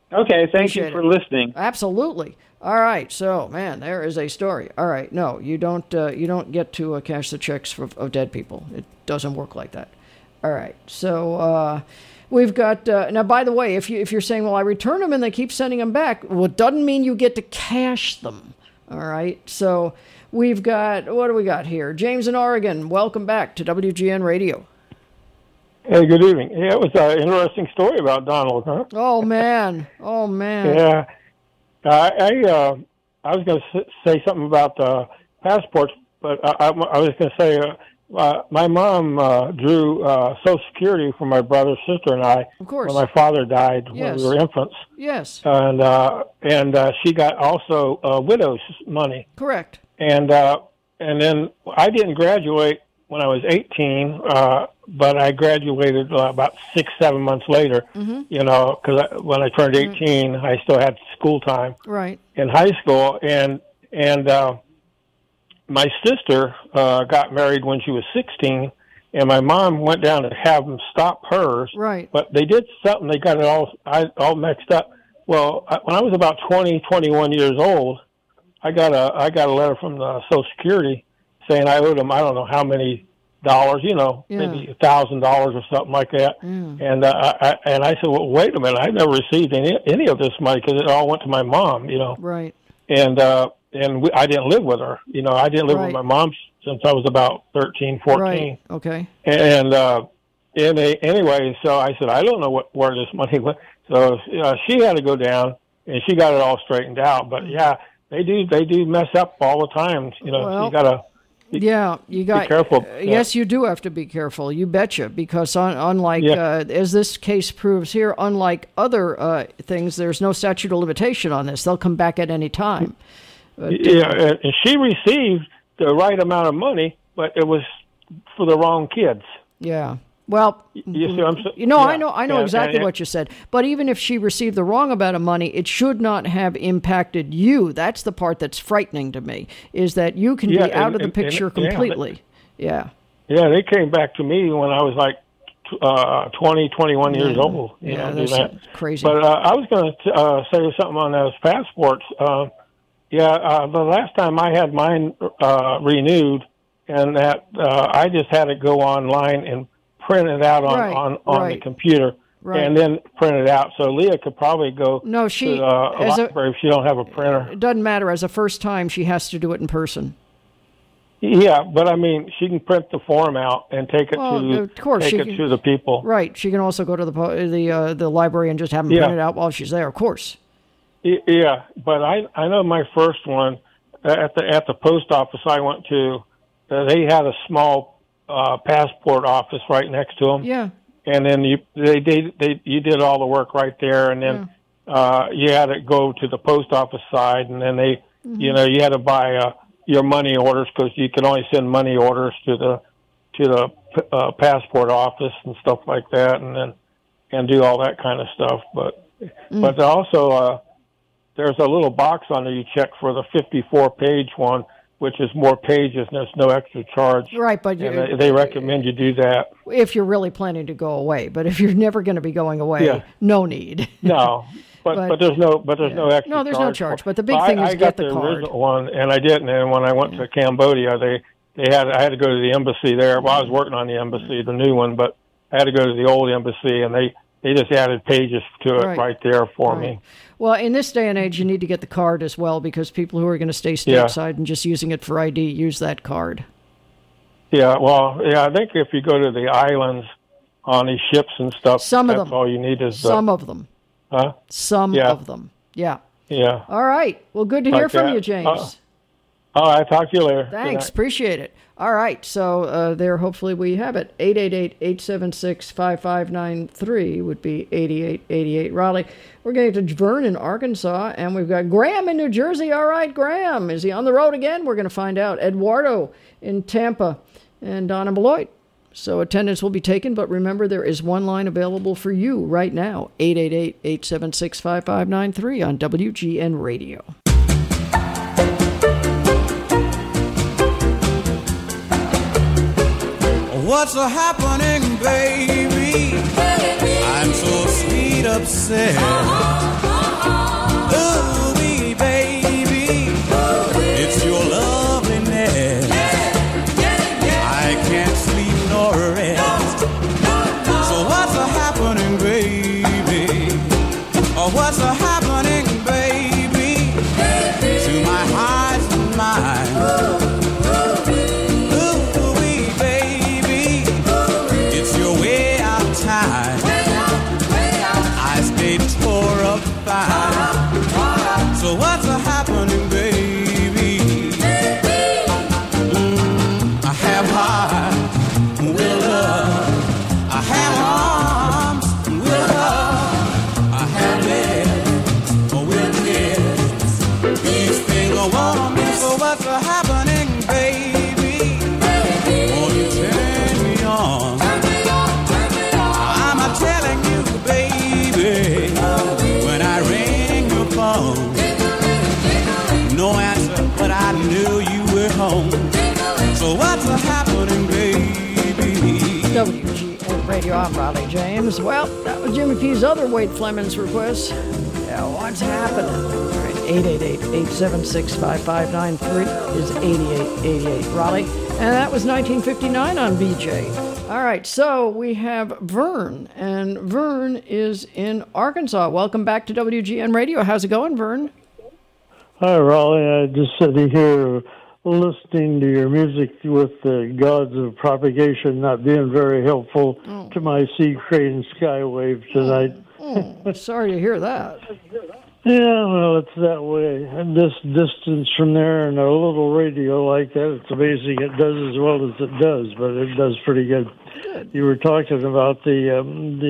Okay, thank you for listening. Absolutely. All right, so man, there is a story. All right, no, you don't get to cash the checks of dead people. It doesn't work like that. All right, so we've got now. By the way, if you're saying, well, I return them and they keep sending them back, well, it doesn't mean you get to cash them. All right, so we've got, what do we got here? James in Oregon, welcome back to WGN Radio. Hey, good evening. Yeah, it was an interesting story about Donald, huh? Oh man. Yeah. I was going to say something about passports, but I was going to say my mom drew Social Security for my brother, sister, and I. Of course. When my father died when we were infants. Yes. And she got also widow's money. Correct. And then I didn't graduate when I was 18, but I graduated about 6-7 months later, because when I turned 18, I still had school time in high school. And my sister got married when she was 16, and my mom went down to have them stop hers. Right. But they did something. They got it all mixed up. Well, when I was about 20, 21 years old, I got a letter from the Social Security saying I owed them, I don't know how many dollars, maybe $1,000 or something like that. And I said, well, wait a minute, I never received any of this money because it all went to my mom, Right. And I didn't live with her, I didn't live with my mom since I was about 13, 14. Right. Okay. And anyway, so I said, I don't know where this money went. So she had to go down, and she got it all straightened out. But yeah, they do mess up all the time. Well, you gotta. You got. Be careful. Yes, you do have to be careful. You betcha, because unlike as this case proves here, unlike other things, there's no statute of limitation on this. They'll come back at any time. But, and she received the right amount of money, but it was for the wrong kids. Yeah. Well, you see what I'm saying? I know exactly what you said. But even if she received the wrong amount of money, it should not have impacted you. That's the part that's frightening to me, is that you can be out of the picture completely. Yeah. Yeah, they came back to me when I was like 20, 21 years old. That's crazy. But I was going to say something on those passports. The last time I had mine renewed, and that I just had to go online and print it out on the computer and then print it out. So Leah could probably go to the library if she don't have a printer. It doesn't matter. As a first time, she has to do it in person. Yeah, but I mean, she can print the form out and take it to the people. Right. She can also go to the library and just have them print it out while she's there, of course. Yeah, but I know my first one at the post office I went to, they had a small passport office right next to them. Yeah. And then you did all the work right there, and then you had to go to the post office side, and then they, you had to buy your money orders because you could only send money orders to the passport office and stuff like that, and do all that kind of stuff. But also there's a little box on there you check for the 54-page one, which is more pages, and there's no extra charge. Right, but they recommend you do that if you're really planning to go away. But if you're never going to be going away, no need. No, but there's no extra. No, there's no charge. But the big thing is get the card. I got the original one, and I didn't. And when I went to Cambodia, I had to go to the embassy there. Well, I was working on the embassy, the new one, but I had to go to the old embassy, and they just added pages to it right there for me. Well, in this day and age, you need to get the card as well, because people who are going to stay stateside and just using it for ID use that card. Yeah, I think if you go to the islands on these ships and stuff, that's all you need is some of them. Huh? Some of them. Yeah. Yeah. All right. Well, good to hear from you, James. All right. Talk to you later. Thanks. Appreciate it. All right. So there, hopefully we have it. 888-876-5593 would be 8888 Raleigh. We're getting to Vern in Arkansas, and we've got Graham in New Jersey. All right, Graham. Is he on the road again? We're going to find out. Eduardo in Tampa and Donna Beloit. So attendance will be taken, but remember, there is one line available for you right now, 888-876-5593 on WGN Radio. What's happening, baby? I'm so sweet upset. Oh, what's happening, baby, to my heart and mind? Ooh-wee, baby, it's your way out of time. I stayed tore up fine. So what's happening, baby? I have heart with love. I have arms with love. I have legs with kids. These things are warm me. So what's happening, baby? Won't you turn me on? I'm telling you, baby, when I ring your phone, no answer, but I knew you were home. So what's happening, baby? WGN Radio, I'm Raleigh James. Well, that was Jimmy P's other Wade Fleming's request. Yeah, what's happening? All right, 888-876-5593 is 8888 Raleigh. And that was 1959 on BJ. All right, so we have Vern, and Vern is in Arkansas. Welcome back to WGN Radio. How's it going, Vern? Hi, Raleigh. I just sitting here listening to your music with the gods of propagation not being very helpful to my sea crane skywave tonight. Sorry to hear that. Yeah, well, it's that way. And this distance from there and a little radio like that, it's amazing it does as well as it does, but it does pretty good. You were talking about the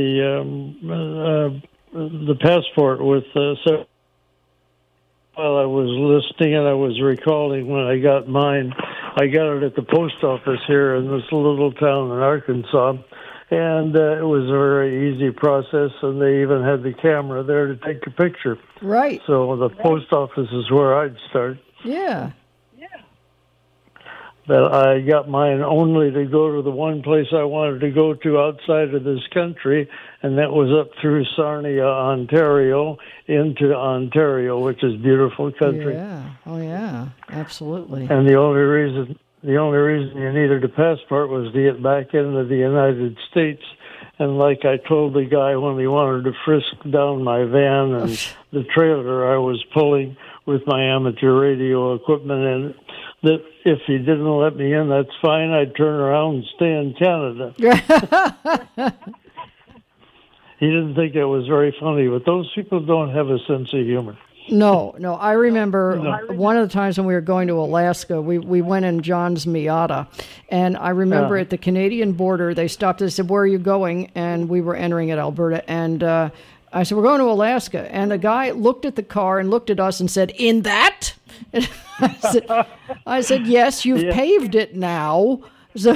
passport with so while I was listening and I was recalling when I got mine. I got it at the post office here in this little town in Arkansas, and it was a very easy process, and they even had the camera there to take a picture. Right. So the post office is where I'd start. Yeah. But I got mine only to go to the one place I wanted to go to outside of this country, and that was up through Sarnia, Ontario, into Ontario, which is beautiful country. Yeah. Oh, yeah. Absolutely. And the only reason you needed a passport was to get back into the United States. And like I told the guy when he wanted to frisk down my van and the trailer I was pulling with my amateur radio equipment in, that if he didn't let me in, that's fine. I'd turn around and stay in Canada. He didn't think it was very funny, but those people don't have a sense of humor. No. I remember one of the times when we were going to Alaska, we went in John's Miata, and I remember at the Canadian border, they stopped and said, "Where are you going?" And we were entering at Alberta, and I said, "We're going to Alaska." And the guy looked at the car and looked at us and said, "In that?" And I said, "Yes, you've paved it now." So.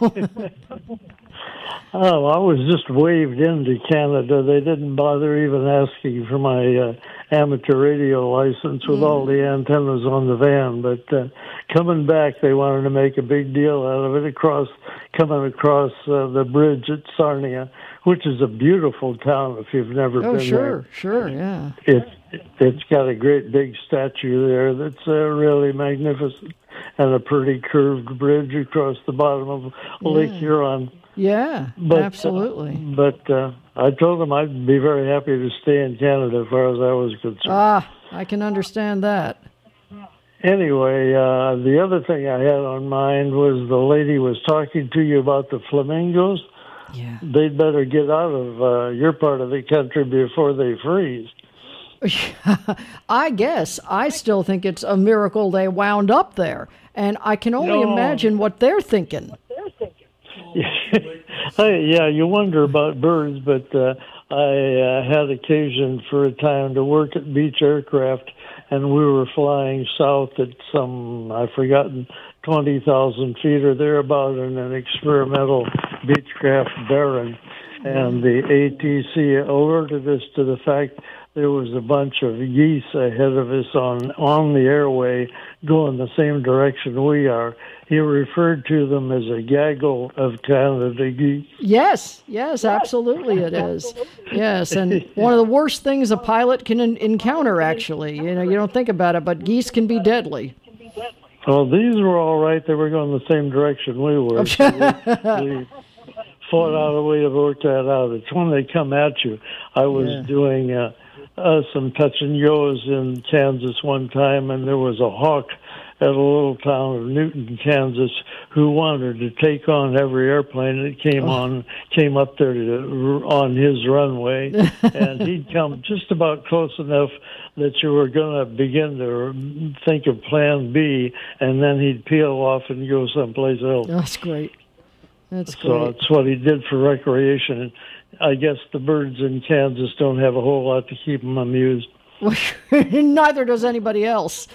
Oh, I was just waved into Canada. They didn't bother even asking for my amateur radio license with all the antennas on the van. But coming back, they wanted to make a big deal out of it, coming across the bridge at Sarnia, which is a beautiful town if you've never been there. Oh, sure, yeah. It's got a great big statue there that's really magnificent, and a pretty curved bridge across the bottom of Lake Huron. Yeah, absolutely. But I told them I'd be very happy to stay in Canada as far as I was concerned. I can understand that. Anyway, the other thing I had on mind was the lady was talking to you about the flamingos. Yeah. They'd better get out of your part of the country before they freeze. I guess. I still think it's a miracle they wound up there. And I can only imagine what they're thinking. Yeah, you wonder about birds, but I had occasion for a time to work at Beech Aircraft, and we were flying south at some, I've forgotten, 20,000 feet or thereabout in an experimental Beechcraft Baron. And the ATC alerted us to the fact there was a bunch of geese ahead of us on the airway going the same direction we are. He referred to them as a gaggle of Canada geese. Yes, absolutely it is. Yes, and one of the worst things a pilot can encounter, actually. You know, you don't think about it, but geese can be deadly. Well, these were all right. They were going the same direction we were. So we fought out a way to work that out. It's when they come at you. I was doing some touch and goes in Kansas one time, and there was a hawk at a little town of Newton, Kansas, who wanted to take on every airplane that came up there on his runway, and he'd come just about close enough that you were going to begin to think of Plan B, and then he'd peel off and go someplace else. That's great. That's great. So it's what he did for recreation. I guess the birds in Kansas don't have a whole lot to keep them amused. Neither does anybody else.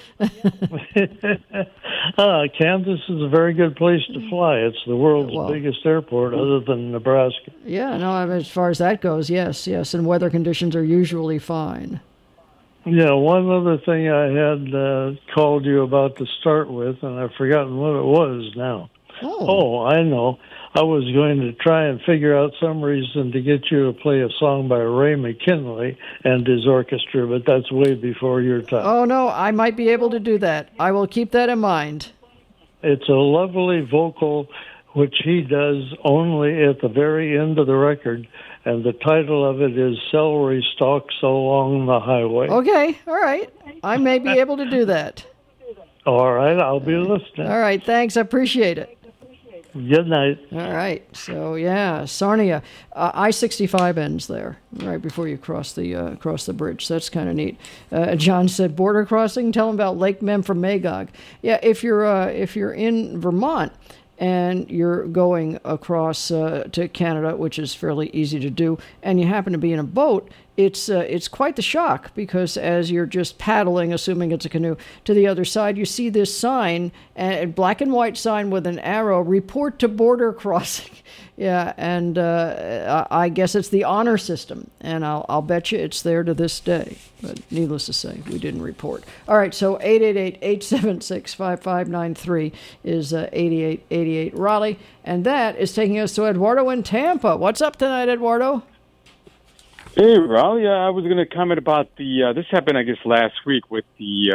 Kansas is a very good place to fly. It's the world's biggest airport other than Nebraska. Yeah, no, as far as that goes, yes, and weather conditions are usually fine. Yeah, one other thing I had called you about to start with, and I've forgotten what it was now. Oh, I know. I was going to try and figure out some reason to get you to play a song by Ray McKinley and his orchestra, but that's way before your time. Oh, no, I might be able to do that. I will keep that in mind. It's a lovely vocal, which he does only at the very end of the record, and the title of it is Celery Stalks Along the Highway. Okay, all right. I may be able to do that. All right, I'll be listening. All right, thanks. I appreciate it. Good night. All right. So yeah, Sarnia, I-65 ends there right before you cross the bridge. So that's kind of neat. John said border crossing. Tell him about Lake Memphremagog. Yeah, if you're in Vermont and you're going across to Canada, which is fairly easy to do, and you happen to be in a boat, it's quite the shock, because as you're just paddling, assuming it's a canoe, to the other side, you see this sign, a black and white sign with an arrow, report to border crossing. Yeah, and I guess it's the honor system, and I'll bet you it's there to this day. But needless to say, we didn't report. All right, so 888-876-5593 is 8888 Raleigh, and that is taking us to Eduardo in Tampa. What's up tonight, Eduardo? Hey, Raleigh. I was going to comment about the. This happened, I guess, last week with the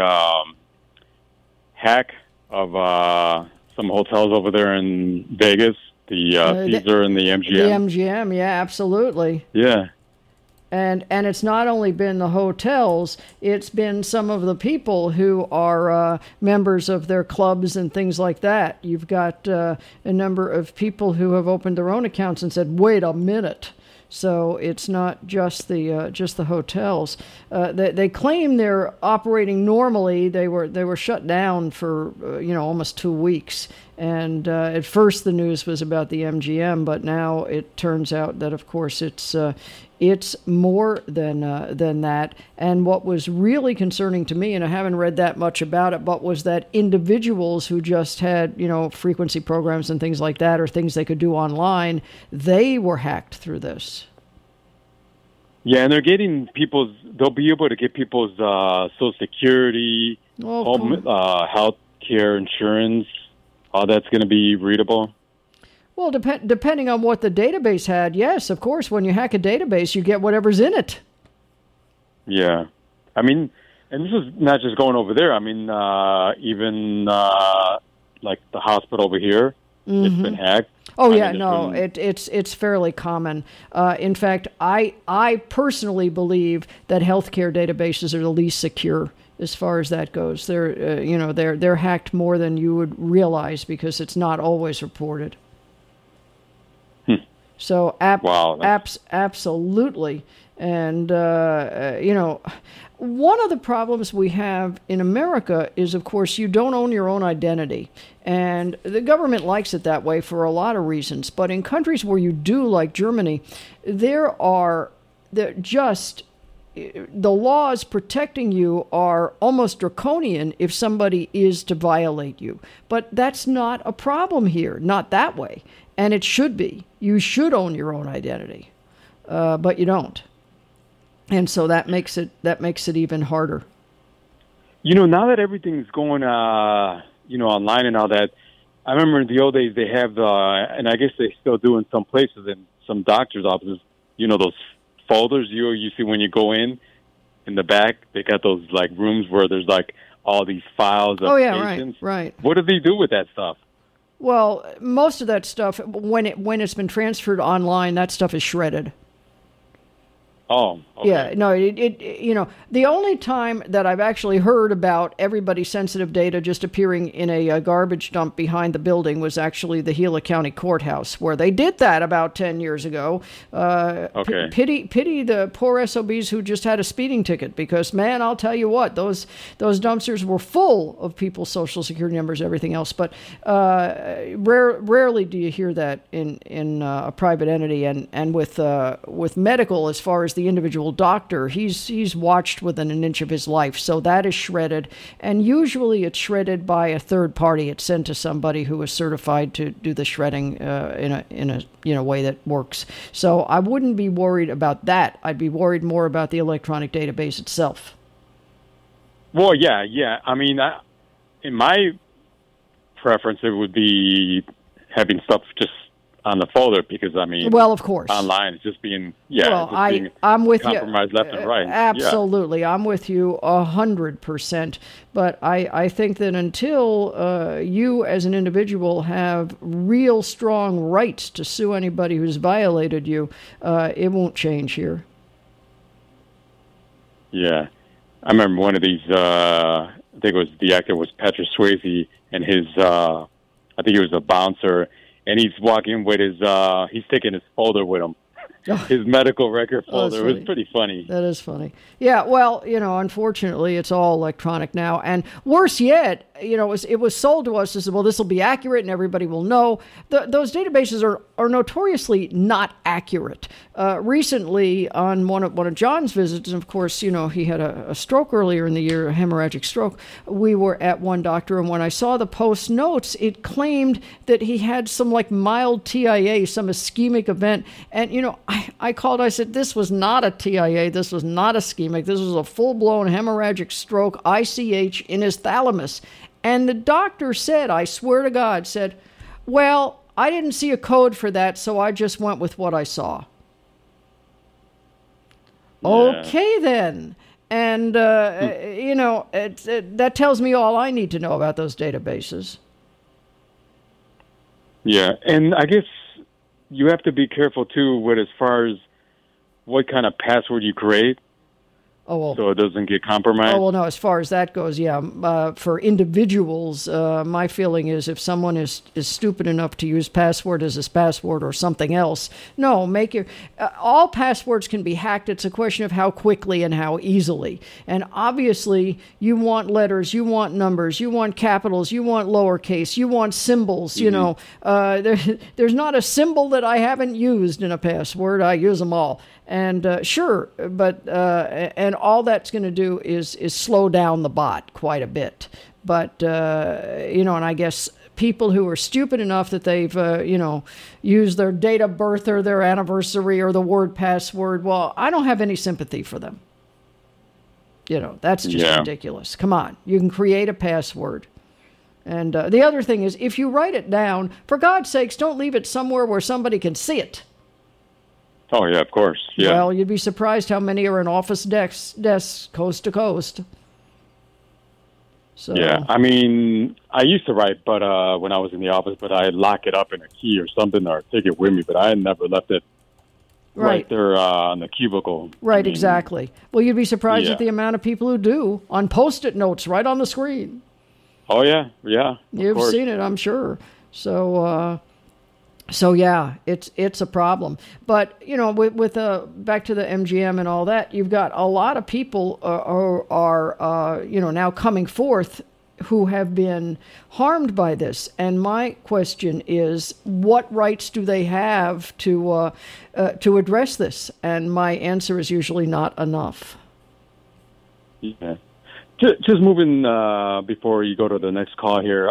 hack of some hotels over there in Vegas. The Caesar and the MGM. The MGM, yeah, absolutely. Yeah. And it's not only been the hotels, it's been some of the people who are members of their clubs and things like that. You've got a number of people who have opened their own accounts and said, wait a minute. So it's not just the hotels. They claim they're operating normally. They were shut down for almost 2 weeks. And at first the news was about the MGM, but now it turns out that, of course, it's more than that. And what was really concerning to me, and I haven't read that much about it, but was that individuals who just had frequency programs and things like that, or things they could do online, they were hacked through this. Yeah, and they're getting they'll be able to get people's Social Security, health care insurance. All that's going to be readable. Well, depending on what the database had, yes, of course. When you hack a database, you get whatever's in it. Yeah. I mean, and this is not just going over there. I mean, even like the hospital over here, it's been hacked. Oh, yeah, it's fairly common. In fact, I personally believe that healthcare databases are the least secure as far as that goes. They're hacked more than you would realize, because it's not always reported. So absolutely. And, one of the problems we have in America is, of course, you don't own your own identity. And the government likes it that way for a lot of reasons. But in countries where you do, like Germany, the laws protecting you are almost draconian if somebody is to violate you. But that's not a problem here, not that way. And it should be. You should own your own identity, but you don't. And so that makes it even harder. Now that everything's going, online and all that, I remember in the old days they have and I guess they still do in some places, in some doctors' offices, those folders you see when you go in the back. They got those like rooms where there's like all these files of patients. Right. What do they do with that stuff? Well, most of that stuff, when it's been transferred online, that stuff is shredded. Oh, okay. Yeah, no, the only time that I've actually heard about everybody's sensitive data just appearing in a garbage dump behind the building was actually the Gila County Courthouse, where they did that about 10 years ago. Okay. Pity the poor SOBs who just had a speeding ticket, because, man, I'll tell you what, those dumpsters were full of people's Social Security numbers, everything else. But rarely do you hear that in a private entity, and with medical, as far as the individual doctor, he's watched within an inch of his life, so that is shredded, and usually it's shredded by a third party. It's sent to somebody who is certified to do the shredding in a way that works. So I wouldn't be worried about that. I'd be worried more about the electronic database itself. Well, yeah. I mean, in my preference, it would be having stuff just on the folder, because I mean, well, of course, online it's just being I'm with compromised you left and right. Absolutely, yeah. I'm with you 100%. But I think that until you as an individual have real strong rights to sue anybody who's violated you, it won't change here. Yeah, I remember one of these. I think it was the actor was Patrick Swayze, and his I think he was a bouncer. And he's walking with he's taking his folder with him, his medical record folder. It was pretty funny. That is funny. Yeah, well, unfortunately, it's all electronic now. And worse yet, it was sold to us as, well, this will be accurate and everybody will know. Those databases are notoriously not accurate. Recently, on one of John's visits, and of course, he had a stroke earlier in the year, a hemorrhagic stroke. We were at one doctor, and when I saw the post notes, it claimed that he had some mild TIA, some ischemic event. And, I called, I said, this was not a TIA, this was not ischemic, this was a full-blown hemorrhagic stroke, ICH, in his thalamus. And the doctor said, I swear to God, said, well, I didn't see a code for that, so I just went with what I saw. Yeah. Okay, then. And, that tells me all I need to know about those databases. Yeah, and I guess you have to be careful, too, with as far as what kind of password you create. Oh, well, so it doesn't get compromised? Oh, well, no, as far as that goes, yeah. For individuals, my feeling is if someone is stupid enough to use password as his password or something else, no, make your... all passwords can be hacked. It's a question of how quickly and how easily. And obviously, you want letters, you want numbers, you want capitals, you want lowercase, you want symbols, there's not a symbol that I haven't used in a password. I use them all. And sure, but and all that's going to do is slow down the bot quite a bit. But and I guess people who are stupid enough that they've used their date of birth or their anniversary or the word password, well, I don't have any sympathy for them. That's just ridiculous. Come on, you can create a password. And the other thing is, if you write it down, for God's sakes, don't leave it somewhere where somebody can see it. Oh, yeah, of course. Yeah. Well, you'd be surprised how many are in office desks coast to coast. So. Yeah, I mean, I used to write, but when I was in the office, but I lock it up in a key or something or take it with me, but I had never left it right there on the cubicle. Right, exactly. Well, you'd be surprised at the amount of people who do on Post-it notes right on the screen. Oh, yeah, yeah. You've seen it, I'm sure. So yeah, it's a problem. But with back to the MGM and all that, you've got a lot of people are now coming forth who have been harmed by this. And my question is, what rights do they have to address this? And my answer is usually not enough. Yeah. Just moving before you go to the next call here,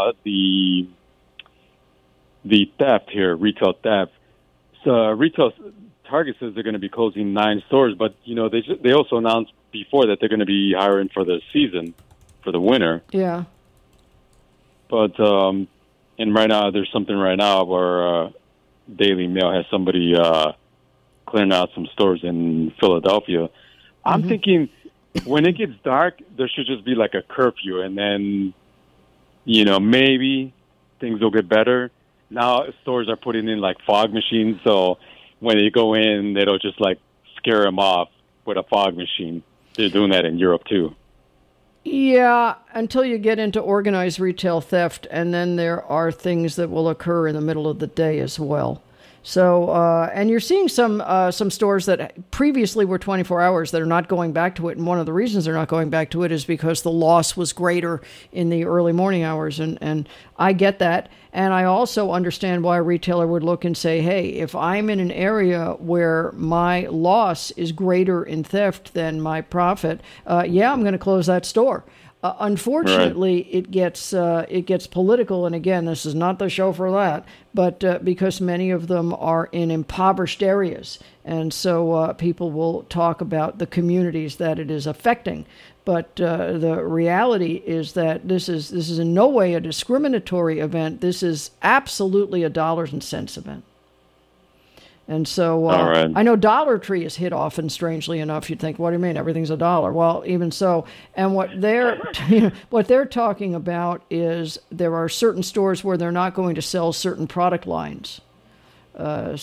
the theft here, retail theft. So retail Target says they're going to be closing 9 stores, but they also announced before that they're going to be hiring for the season, for the winter. Yeah. But and right now there's something right now where Daily Mail has somebody clearing out some stores in Philadelphia. I'm thinking when it gets dark, there should just be like a curfew, and then maybe things will get better. Now stores are putting in like fog machines, so when you go in, it'll just like scare them off with a fog machine. They're doing that in Europe too. Yeah, until you get into organized retail theft, and then there are things that will occur in the middle of the day as well. So, and you're seeing some stores that previously were 24 hours that are not going back to it. And one of the reasons they're not going back to it is because the loss was greater in the early morning hours. And I get that. And I also understand why a retailer would look and say, hey, if I'm in an area where my loss is greater in theft than my profit, yeah, I'm going to close that store. Unfortunately, right. It gets political, and again, this is not the show for that. But because many of them are in impoverished areas, and so people will talk about the communities that it is affecting. But the reality is that this is in no way a discriminatory event. This is absolutely a dollars and cents event. And so right. I know Dollar Tree is hit often, strangely enough. You'd think, what do you mean? Everything's $1. Well, even so. And what they're talking about is there are certain stores where they're not going to sell certain product lines. Yeah.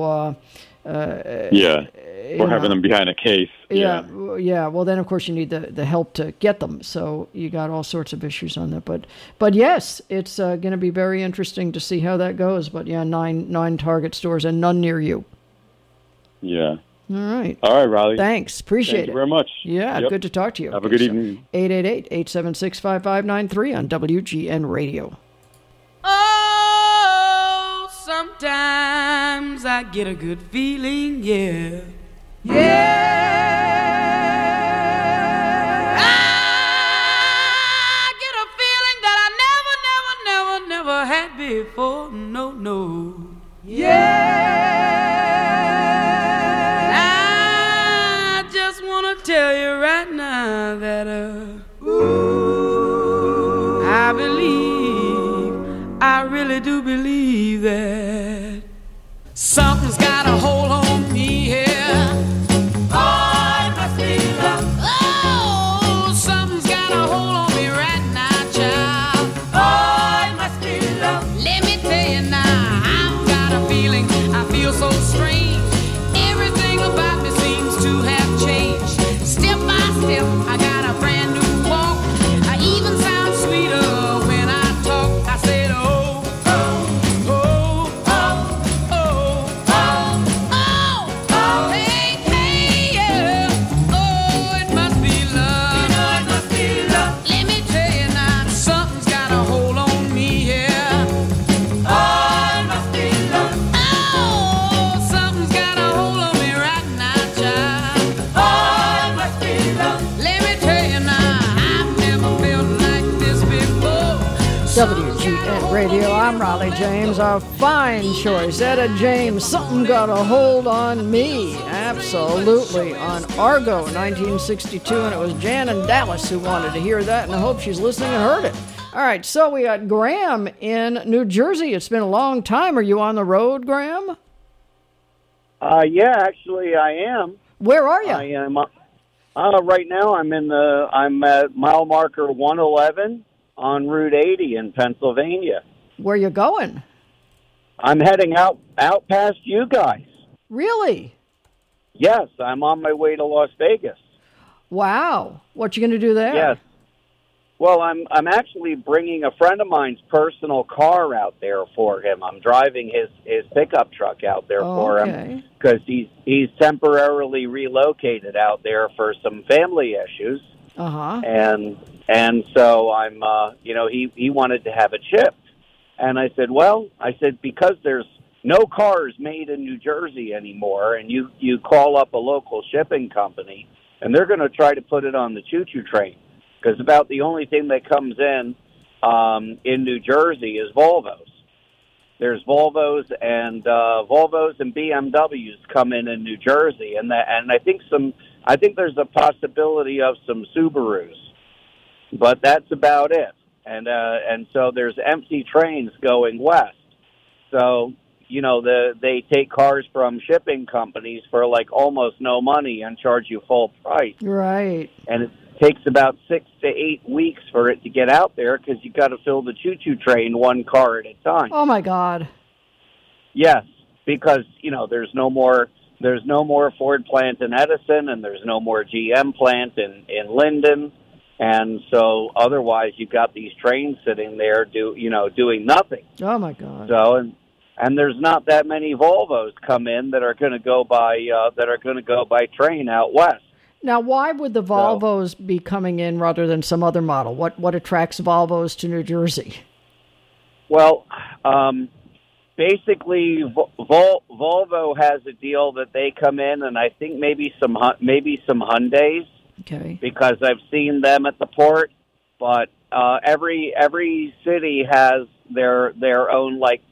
Or having them behind a case. Yeah. Well, then, of course, you need the help to get them. So you got all sorts of issues on that. But yes, it's going to be very interesting to see how that goes. But, yeah, nine Target stores and none near you. Yeah. All right. All right, Riley. Thanks. Appreciate it. Thank you very much. Yeah, good to talk to you. Have a good evening. 888-876-5593 on WGN Radio. Oh, sometimes I get a good feeling, yeah. Yeah, I get a feeling that I never had before. No. Yeah, I just wanna tell you right now that I really do believe that something's got a hold on me here. So strange, everything about me seems to have changed. Step by step, I got a brand new walk. I even sound sweeter when I talk. I said, oh, oh, oh, oh, oh, oh, oh, hey, hey, yeah. Oh, it must be love. You know it must be love. Let me tell you now, something's got a hold on me here. Oh, it must be love. WGN Radio, I'm Raleigh James. A fine choice. Etta James, something got a hold on me. Absolutely. On Argo, 1962, and it was Jan and Dallas who wanted to hear that, and I hope she's listening and heard it. All right, so we got Graham in New Jersey. It's been a long time. Are you on the road, Graham? Yeah, actually, I am. Where are you? I am. Right now, I'm at mile marker 111. On Route 80 in Pennsylvania. Where you going? I'm heading out past you guys. Really? Yes, I'm on my way to Las Vegas. Wow. What you going to do there? Yes. Well, I'm actually bringing a friend of mine's personal car out there for him. I'm driving his pickup truck out there for him because he's temporarily relocated out there for some family issues. Uh-huh. And so I'm, he wanted to have it shipped. And I said, because there's no cars made in New Jersey anymore, and you call up a local shipping company, and they're going to try to put it on the choo-choo train, because about the only thing that comes in New Jersey is Volvos. There's Volvos and BMWs come in New Jersey, and I think there's a possibility of some Subarus. But that's about it. And so there's empty trains going west. So, they take cars from shipping companies for like almost no money and charge you full price. Right. And it takes about 6 to 8 weeks for it to get out there because you got to fill the choo-choo train one car at a time. Oh, my God. Yes, because, there's no more there's no more Ford plant in Edison, and there's no more GM plant in Linden. And so otherwise you've got these trains sitting there doing nothing. Oh my God. So and there's not that many Volvos come in that are going to go by train out west. Now, why would the Volvos be coming in rather than some other model? What attracts Volvos to New Jersey? Well, basically, Volvo has a deal that they come in, and I think maybe some Hyundais. Okay. Because I've seen them at the port, but every city has their own, like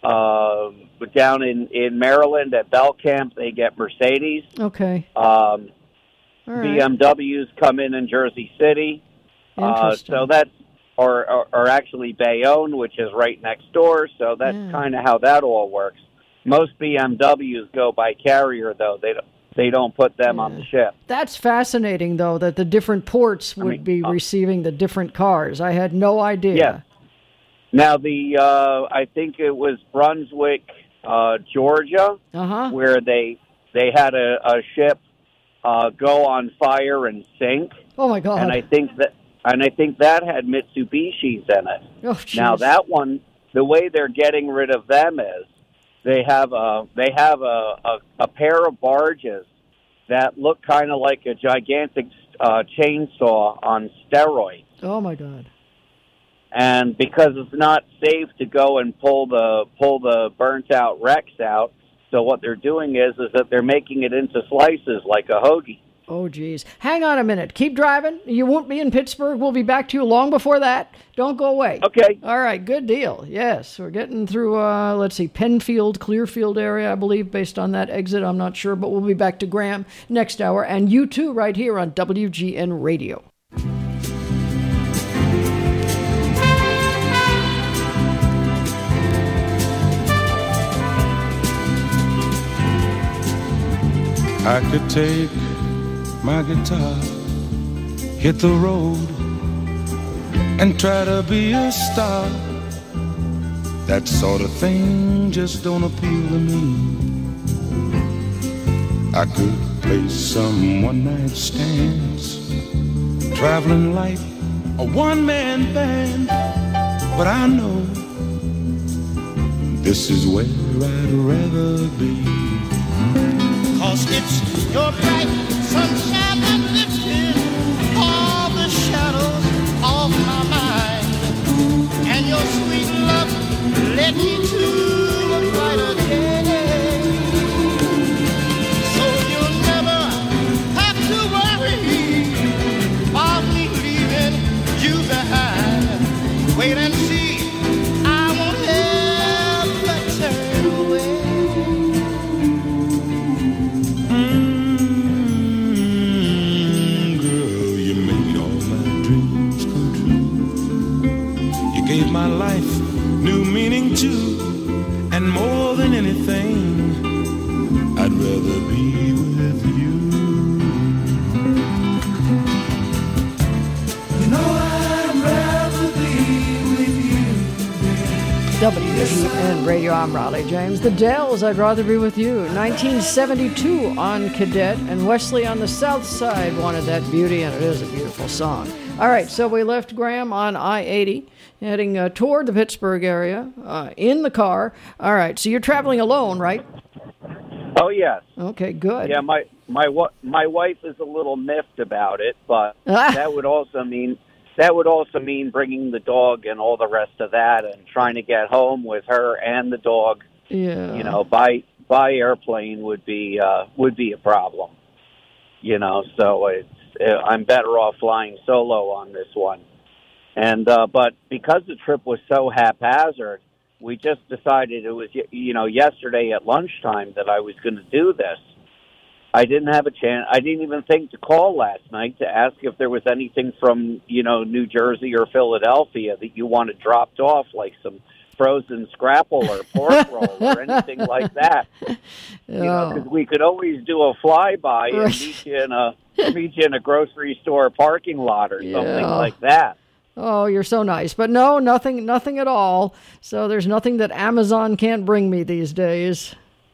down in Maryland at Belcamp, they get Mercedes. Okay. Right. BMWs come in Jersey City. So that's or actually Bayonne, which is right next door. So that's kind of how that all works. Most BMWs go by carrier, though. They don't put them on the ship. That's fascinating, though, that the different ports would be receiving the different cars. I had no idea. Yeah. Now, I think it was Brunswick, Georgia, where they had a ship go on fire and sink. Oh my God! And I think that had Mitsubishis in it. Oh, geez. Now that one, the way they're getting rid of them is they have a pair of barges that look kind of like a gigantic chainsaw on steroids. Oh my God! And because it's not safe to go and pull the burnt out wrecks out, so what they're doing is that they're making it into slices like a hoagie. Oh, geez. Hang on a minute. Keep driving. You won't be in Pittsburgh. We'll be back to you long before that. Don't go away. Okay. All right. Good deal. Yes. We're getting through, Penfield, Clearfield area, I believe, based on that exit. I'm not sure, but we'll be back to Graham next hour. And you too, right here on WGN Radio. I could take my guitar, hit the road, and try to be a star. That sort of thing just don't appeal to me. I could play some one-night stands, traveling like a one-man band, but I know this is where I'd rather be. 'Cause it's your bright sunshine that lifted all the shadows off my mind, and your sweet love led me to a brighter day. So you'll never have to worry about me leaving you behind. Wait and see, I won't ever turn away. Gave my life new meaning too, and more than anything, I'd rather be with you. You know I'd rather be with you. WGN Radio, I'm Raleigh James. The Dells, I'd rather be with you. 1972 on Cadet, and Wesley on the South Side wanted that beauty, and it is a beautiful song. All right, so we left Graham on I-80, heading toward the Pittsburgh area, in the car. All right, so you're traveling alone, right? Oh, yes. Okay, good. Yeah, my wife is a little miffed about it, but that would also mean bringing the dog and all the rest of that, and trying to get home with her and the dog. Yeah. You know, by airplane would be a problem. You know, so I'm better off flying solo on this one. And but because the trip was so haphazard, we just decided it was, yesterday at lunchtime that I was going to do this. I didn't have a chance. I didn't even think to call last night to ask if there was anything from, New Jersey or Philadelphia that you wanted dropped off, like some frozen scrapple or pork roll or anything like that. Because we could always do a flyby and meet you in a grocery store parking lot or something like that. Oh, you're so nice. But no, nothing at all. So there's nothing that Amazon can't bring me these days.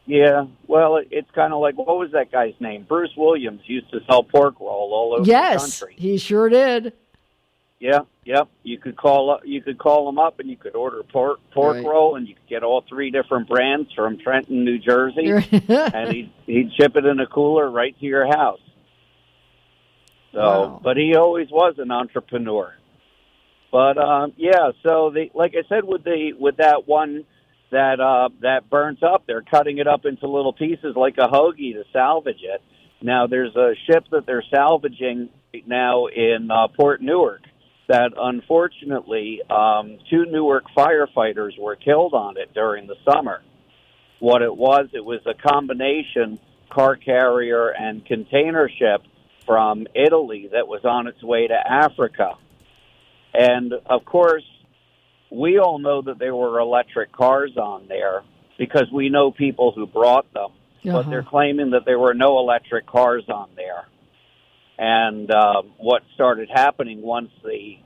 Yeah, well, it's kind of like, what was that guy's name? Bruce Williams used to sell pork roll all over the country. Yes, he sure did. Yeah, yep. You could call him up, and you could order pork roll, and you could get all 3 different brands from Trenton, New Jersey, and he'd ship it in a cooler right to your house. So, wow. But he always was an entrepreneur. But yeah, so like I said, with that one that burns up, they're cutting it up into little pieces like a hoagie to salvage it. Now there's a ship that they're salvaging right now in Port Newark that unfortunately 2 Newark firefighters were killed on it during the summer. What it was a combination car carrier and container ship from Italy that was on its way to Africa. And, of course, we all know that there were electric cars on there because we know people who brought them. But they're claiming that there were no electric cars on there. And what started happening once the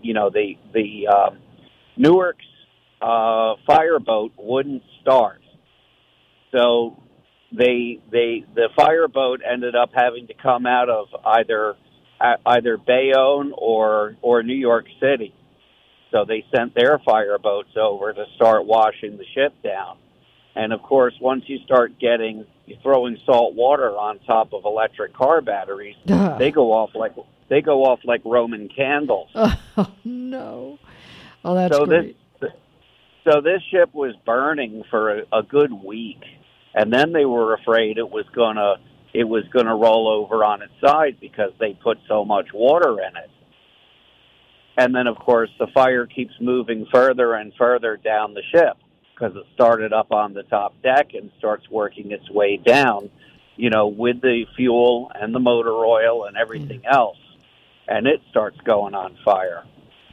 Newark's fireboat wouldn't start. So the fireboat ended up having to come out of either Bayonne or New York City. So they sent their fireboats over to start washing the ship down. And of course, once you start throwing salt water on top of electric car batteries, they go off like Roman candles. Oh no! Oh, that's great. So this ship was burning for a good week, and then they were afraid it was gonna roll over on its side because they put so much water in it. And then, of course, the fire keeps moving further and further down the ship because it started up on the top deck and starts working its way down, with the fuel and the motor oil and everything else. And it starts going on fire.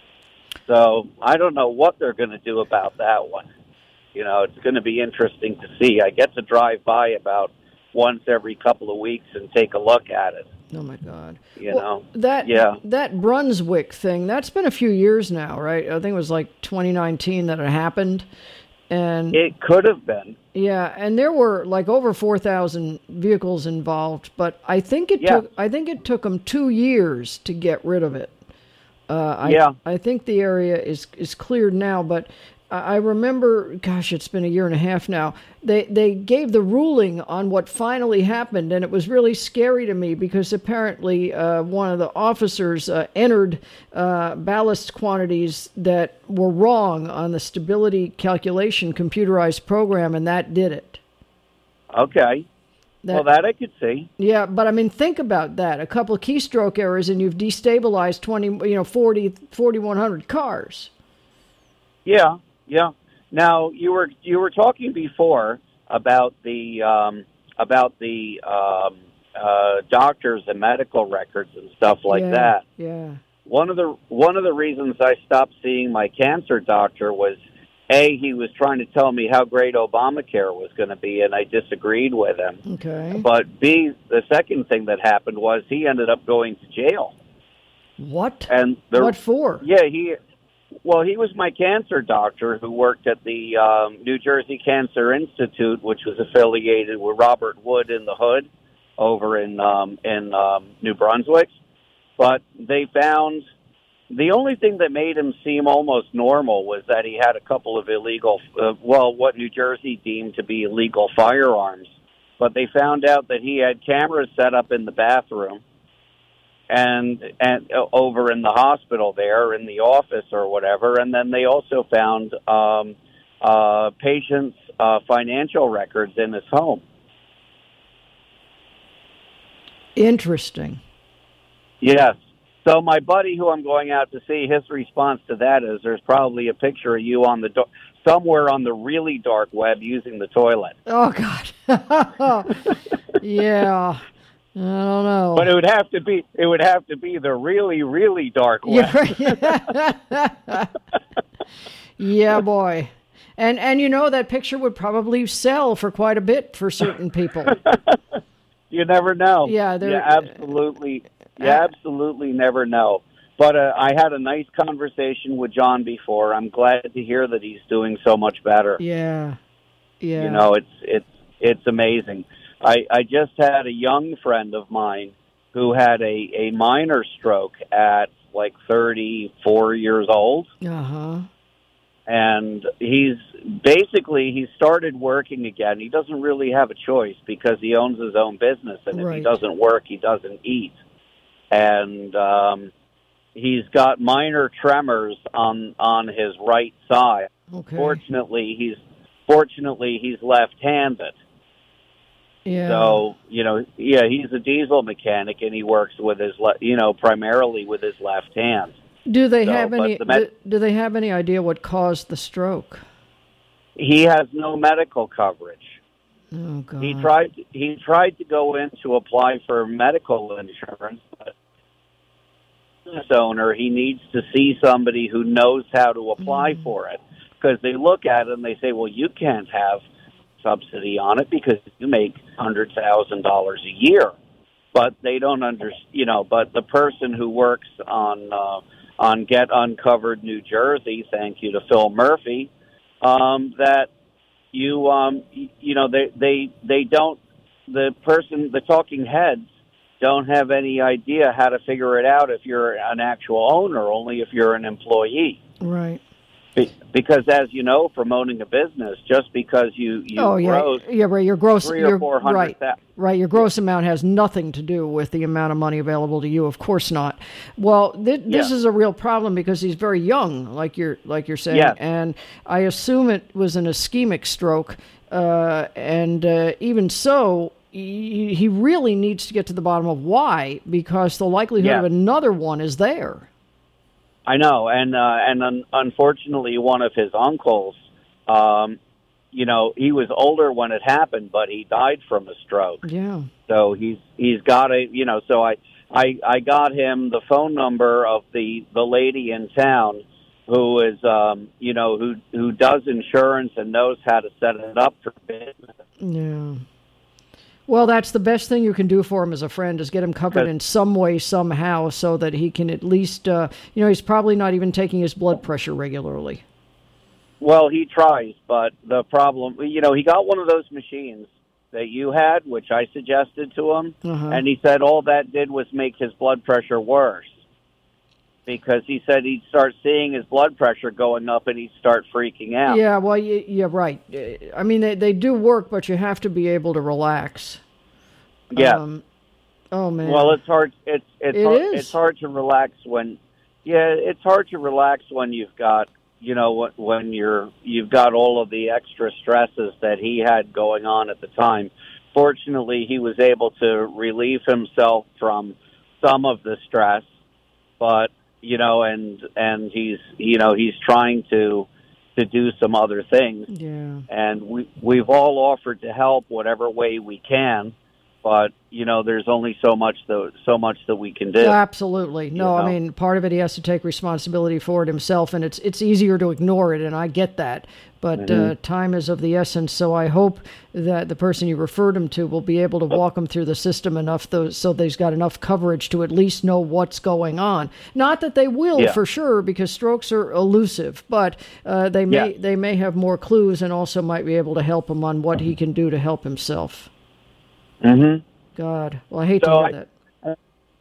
So I don't know what they're going to do about that one. It's going to be interesting to see. I get to drive by about once every couple of weeks and take a look at it. Oh my God! That Brunswick thing, that's been a few years now, right? I think it was like 2019 that it happened, and it could have been. Yeah, and there were like over 4,000 vehicles involved, but I think it took them 2 years to get rid of it. I think the area is cleared now, but I remember, gosh, it's been a year and a half now. They gave the ruling on what finally happened, and it was really scary to me because apparently one of the officers entered ballast quantities that were wrong on the stability calculation computerized program, and that did it. Okay. That I could see. Yeah, but I mean, think about that. A couple of keystroke errors, and you've destabilized 4,100 cars. Yeah. Yeah. Now you were talking before about the doctors and medical records and stuff like that. Yeah. One of the reasons I stopped seeing my cancer doctor was A, he was trying to tell me how great Obamacare was going to be, and I disagreed with him. Okay. But B, the second thing that happened was he ended up going to jail. What? And what for? Yeah, he was my cancer doctor who worked at the New Jersey Cancer Institute, which was affiliated with Robert Wood in the Hood over in New Brunswick. But they found the only thing that made him seem almost normal was that he had a couple of illegal, what New Jersey deemed to be illegal firearms. But they found out that he had cameras set up in the bathroom and over in the hospital there, in the office or whatever. And then they also found patients' financial records in his home. Interesting. Yes. So my buddy who I'm going out to see, his response to that is there's probably a picture of you on somewhere on the really dark web using the toilet. Oh, God. Yeah. I don't know. But it would have to be the really, really dark web. Yeah, boy. And that picture would probably sell for quite a bit for certain people. You never know. Yeah, absolutely. You absolutely never know. But I had a nice conversation with John before. I'm glad to hear that he's doing so much better. Yeah. You know, It's amazing. I just had a young friend of mine who had a minor stroke at like 34 years old. Uh-huh. And he started working again. He doesn't really have a choice because he owns his own business, and if he doesn't work, he doesn't eat. And he's got minor tremors on his right side. Okay. Fortunately, he's left-handed. Yeah. So, he's a diesel mechanic, and he works with his primarily with his left hand. Do they have any idea what caused the stroke? He has no medical coverage. Oh God. He tried to go in to apply for medical insurance, but business owner, he needs to see somebody who knows how to apply for it, because they look at it and they say, well, you can't have subsidy on it because you make $100,000 a year. But they don't but the person who works on Get Uncovered New Jersey, thank you to Phil Murphy, that the talking heads don't have any idea how to figure it out if you're an actual owner, only if you're an employee. Right. Because, as you know, from owning a business, just because you gross, right, your gross, $300,000 or $400,000, right, your gross amount has nothing to do with the amount of money available to you. Of course not. Well, this is a real problem because he's very young, like you're saying, and I assume it was an ischemic stroke, and even so, he really needs to get to the bottom of why, because the likelihood of another one is there. I know, and unfortunately, one of his uncles, he was older when it happened, but he died from a stroke. Yeah. So he's got So I got him the phone number of the lady in town who is who does insurance and knows how to set it up for business. Yeah. Well, that's the best thing you can do for him as a friend, is get him covered in some way, somehow, so that he can at least, he's probably not even taking his blood pressure regularly. Well, he tries, but the problem, he got one of those machines that you had, which I suggested to him, and he said all that did was make his blood pressure worse. Because he said he'd start seeing his blood pressure going up and he'd start freaking out. Yeah, well, yeah, right. I mean, they do work, but you have to be able to relax. Yeah. Oh man. Well, it's hard. It's hard to relax when. Yeah, it's hard to relax when you've got when you've got all of the extra stresses that he had going on at the time. Fortunately, he was able to relieve himself from some of the stress, but. And he's trying to do some other things. Yeah. And we've all offered to help whatever way we can, but there's only so much that we can do. Absolutely. No, I mean, part of it, he has to take responsibility for it himself, and it's easier to ignore it, and I get that. But time is of the essence, so I hope that the person you referred him to will be able to walk him through the system enough so that he's got enough coverage to at least know what's going on. Not that they will for sure, because strokes are elusive, but they may have more clues and also might be able to help him on what he can do to help himself. Mm-hmm. God. Well, I hate to hear that.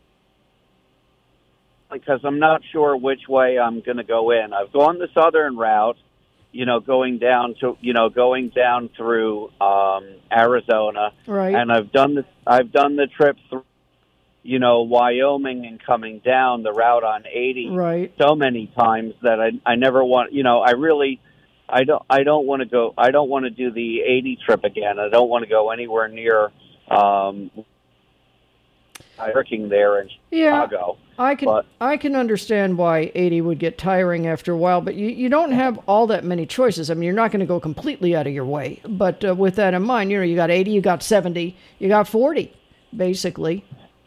Because I'm not sure which way I'm going to go in. I've gone the southern route, going down through Arizona, right? And I've done the trip through, Wyoming and coming down the route on 80, right? So many times that I never want, I don't want to go. I don't want to do the 80 trip again. I don't want to go anywhere near working there in Chicago. I can understand why 80 would get tiring after a while, but you don't have all that many choices. I mean, you're not going to go completely out of your way. But with that in mind, you got 80, you got 70, you got 40, basically.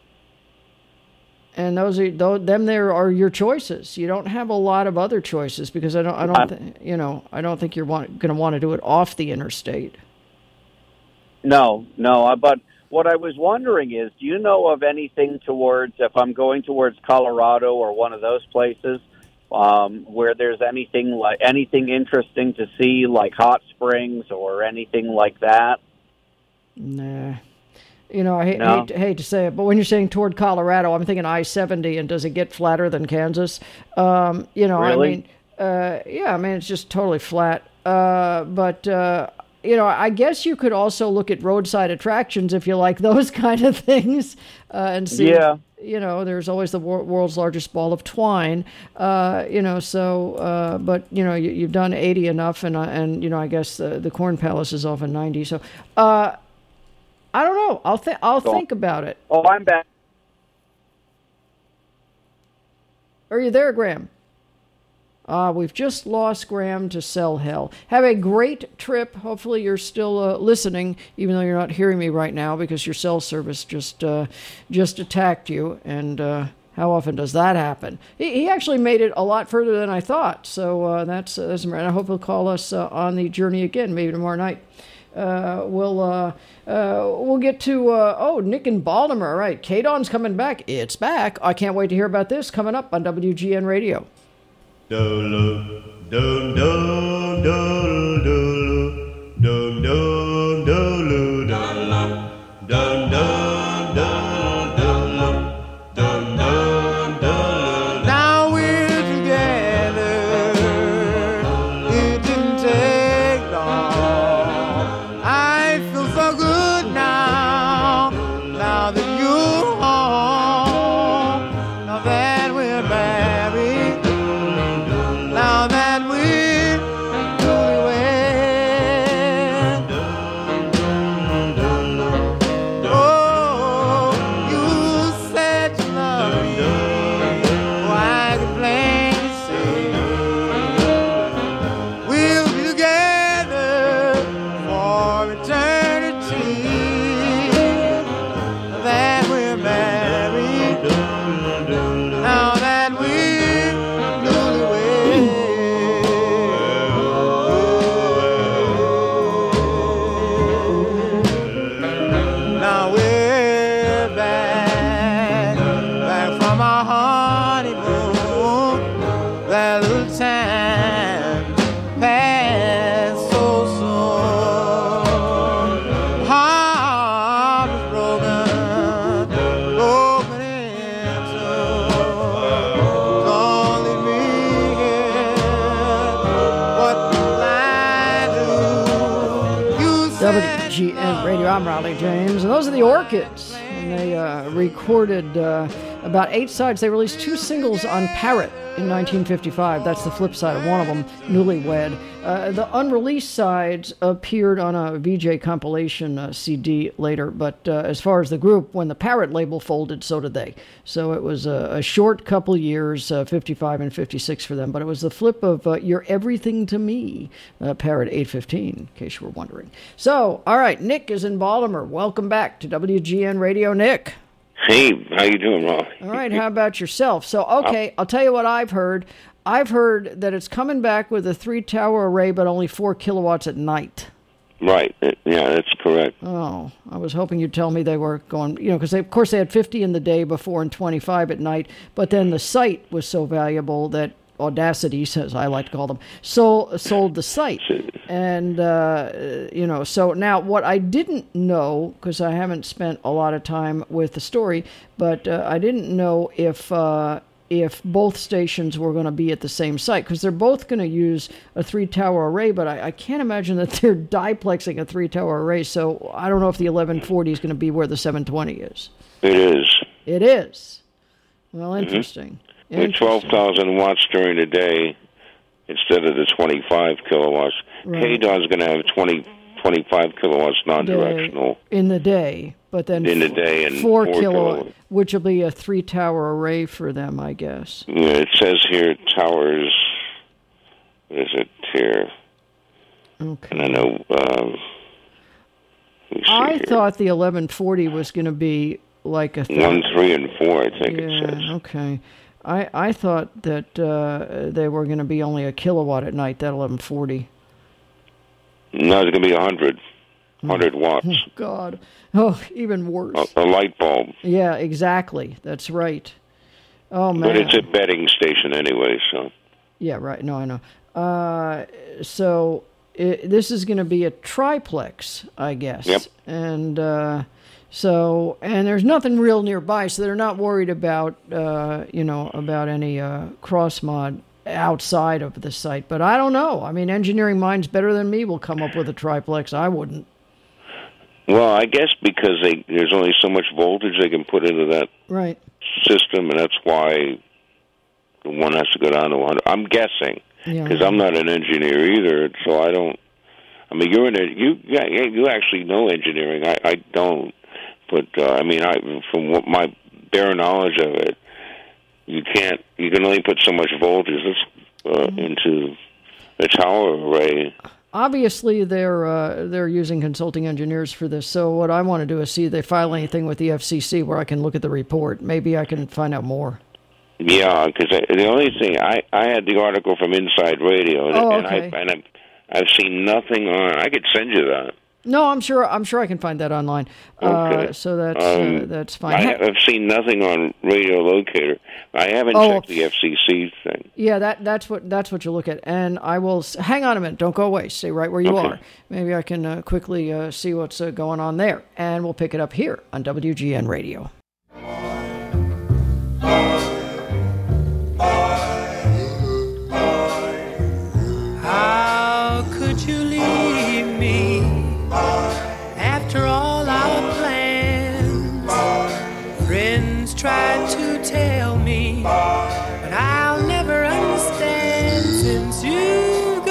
And there are your choices. You don't have a lot of other choices because I don't think you're going to want to do it off the interstate. No, but what I was wondering is, do you know of anything towards, if I'm going towards Colorado or one of those places, where there's anything interesting to see, like hot springs or anything like that? Nah. You know, I hate to say it, but when you're saying toward Colorado, I'm thinking I-70, and does it get flatter than Kansas? You know, really? I mean, it's just totally flat. But you know, I guess you could also look at roadside attractions if you like those kind of things, and see. Yeah. You know, there's always the world's largest ball of twine. You know, so but you know, you've done 80 enough, and you know, I guess the Corn Palace is off at 90. So I don't know. I'll think about it. Oh, I'm back. Are you there, Graham? We've just lost Graham to cell hell. Have a great trip. Hopefully you're still listening, even though you're not hearing me right now because your cell service just attacked you. And how often does that happen? He actually made it a lot further than I thought. So that's and I hope he'll call us on the journey again, maybe tomorrow night. We'll get to Nick in Baltimore. All right, KDON's coming back. It's back. I can't wait to hear about this coming up on WGN Radio. Now we're together. It didn't take long. I feel so good now. Now that you're home. Now that we're married. Now that we're newlywed. Oh, you said you love me. Oh, I can plainly see we'll be together for eternity. Now that we're married. Now that we're now we're back from our honeymoon. That little time passed so soon. Heart was broken in two. Don't leave me here. What will I do? You said WGN Radio. I'm Raleigh James, and those are the Orchids. And they recorded about 8 sides. They released 2 singles on Parrot in 1955. That's the flip side of one of them, Newlywed. The unreleased sides appeared on a VJ compilation CD later, but as far as the group, when the Parrot label folded, so did they. So it was a short couple years, 55 and 56 for them, but it was the flip of You're Everything to Me, Parrot 815, in case you were wondering. So, all right, Nick is in Baltimore. Welcome back to WGN Radio, Nick. Hey, how you doing, Rob? All right, how about yourself? So, okay, I'll tell you what I've heard. I've heard that it's coming back with a 3-tower array, but only 4 kilowatts at night. Right. Yeah, that's correct. Oh, I was hoping you'd tell me they were going, you know, because of course they had 50 in the day before and 25 at night, but then the site was so valuable that Audacity, says I like to call them, sold the site. And, you know, so now what I didn't know, because I haven't spent a lot of time with the story, but I didn't know if both stations were going to be at the same site, because they're both going to use a 3-tower array, but I can't imagine that they're diplexing a 3-tower array, so I don't know if the 1140 is going to be where the 720 is. It is. It is. Well, interesting. With 12,000 watts during the day instead of the 25 kilowatts. Right. KDON's going to have 25 kilowatts non-directional. In the day, but then in the day and 4 kilowatts. kilowatt, which will be a 3-tower array for them, I guess. Yeah, it says here towers. What is it here? Okay. And I know. I thought the 1140 was going to be like a 1, 3, and 4. I think it says. Okay. I thought that they were going to be only a kilowatt at night, that 1140. No, it's going to be 100 watts. Oh, God. Oh, even worse. A light bulb. Yeah, exactly. That's right. Oh, man. But it's a betting station anyway, so. Yeah, right. No, I know. So, this is going to be a triplex, I guess. Yep. And and there's nothing real nearby, so they're not worried about about any cross mod outside of the site. But I don't know. I mean, engineering minds better than me will come up with a triplex. I wouldn't. Well, I guess because there's only so much voltage they can put into that right system, and that's why the one has to go down to 100. I'm guessing, because I'm not an engineer either, so I don't. I mean, you actually know engineering. I don't, but from what my bare knowledge of it, you can only put so much voltage into the tower array. Obviously, they're using consulting engineers for this. So what I want to do is see if they file anything with the FCC where I can look at the report. Maybe I can find out more. Yeah, because the only thing I had the article from Inside Radio, and I've seen nothing on. I could send you that. No, I'm sure I can find that online. Okay. So that's fine. I've seen nothing on Radio Locator. I haven't checked the FCC thing. Yeah, that's what you look at. And I will hang on a minute. Don't go away. Stay right where you are. Maybe I can quickly see what's going on there, and we'll pick it up here on WGN Radio. How could you leave me after all our plans? Friends tried to tell me, but I'll never understand since you've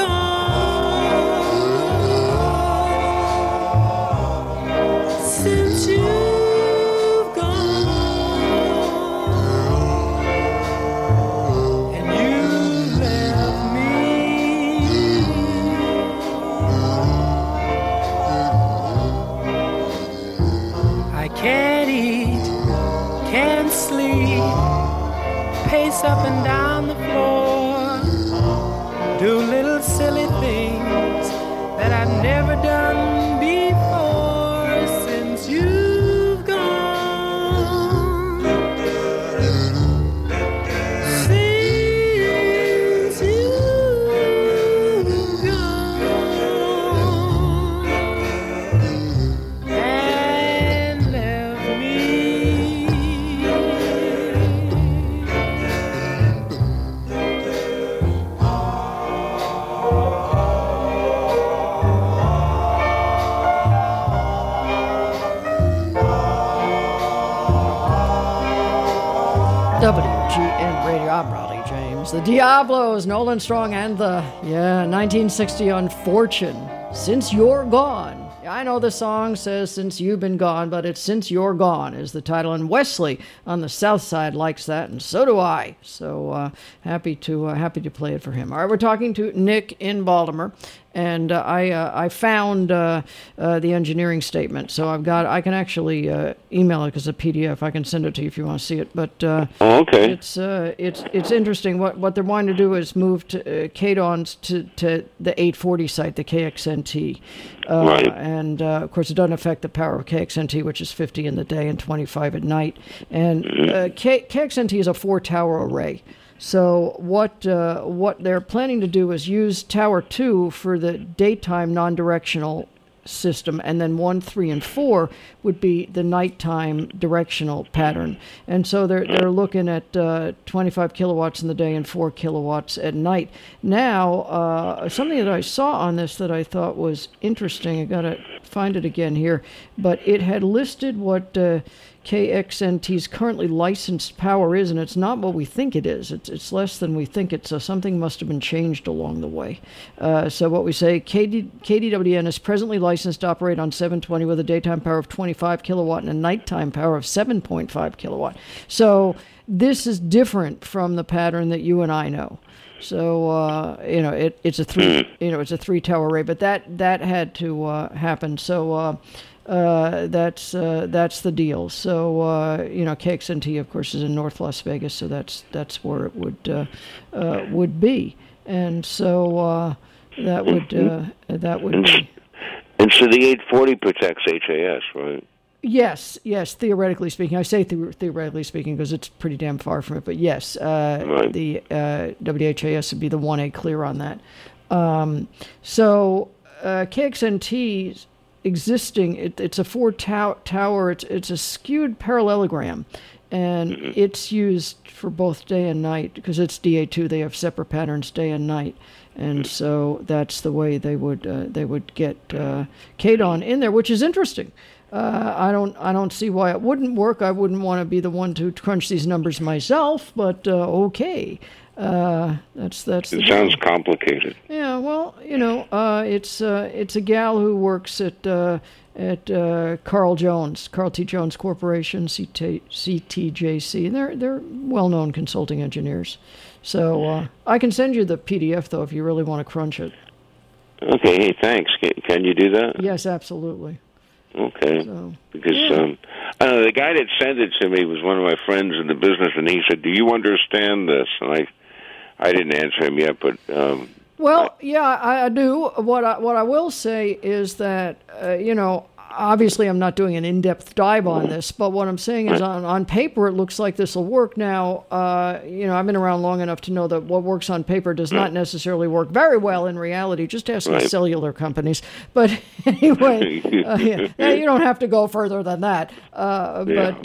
gone. Since you've gone, and you left me. I can't eat, can't sleep, pace up and down the floor, do little silly things that I've never done before since you've gone. Since you've gone and left me. WGN Radio. I'm Raleigh James. The Diablos, Nolan Strong, and the 1960 on Fortune. Since You're Gone. I know the song says Since You've Been Gone, but it's Since You're Gone is the title. And Wesley on the south side likes that, and so do I. So happy to play it for him. All right, we're talking to Nick in Baltimore. And I found the engineering statement, so I can actually email it as a PDF. I can send it to you if you want to see it. But okay, it's interesting. What they're wanting to do is move to KDONs to the 840 site, the KXNT, right. And of course it doesn't affect the power of KXNT, which is 50 in the day and 25 at night. And KXNT is a 4-tower array. So what they're planning to do is use Tower 2 for the daytime non-directional system, and then 1, 3, and 4 would be the nighttime directional pattern. And so they're looking at 25 kilowatts in the day and 4 kilowatts at night. Now, something that I saw on this that I thought was interesting, I got to find it again here, but it had listed what KXNT's currently licensed power is, and it's not what we think it is. It's less than we think it's. Something must have been changed along the way. So what we say, KDWN is presently licensed to operate on 720 with a daytime power of 25 kilowatt and a nighttime power of 7.5 kilowatt. So this is different from the pattern that you and I know. So it's a 3-tower array, but that had to happen. So. That's the deal. So KXNT, of course, is in North Las Vegas, so that's where it would be, and so that would be. And so the 840 protects HAS, right? Yes, theoretically speaking. I say theoretically speaking because it's pretty damn far from it, but yes, right. The WHAS would be the 1A clear on that. So KXNT's existing, it's a 4-tower, it's a skewed parallelogram, and it's used for both day and night because it's DA2. They have separate patterns day and night, and so that's the way they would get KDON in there, which is interesting. I don't see why it wouldn't work. I wouldn't want to be the one to crunch these numbers myself, but okay. That's it sounds complicated. Yeah, well, it's a gal who works at Carl T. Jones Corporation, CTJC, and they're well-known consulting engineers. So I can send you the PDF though if you really want to crunch it. Okay, hey, thanks. Can you do that? Yes, absolutely. Okay, because I don't know, the guy that sent it to me was one of my friends in the business, and he said, "Do you understand this?" And I didn't answer him yet, but well, yeah, I do. What I will say is that obviously I'm not doing an in-depth dive on this, but what I'm saying is on paper it looks like this will work. Now, I've been around long enough to know that what works on paper does not necessarily work very well in reality. Just ask the cellular companies. But anyway, you don't have to go further than that. But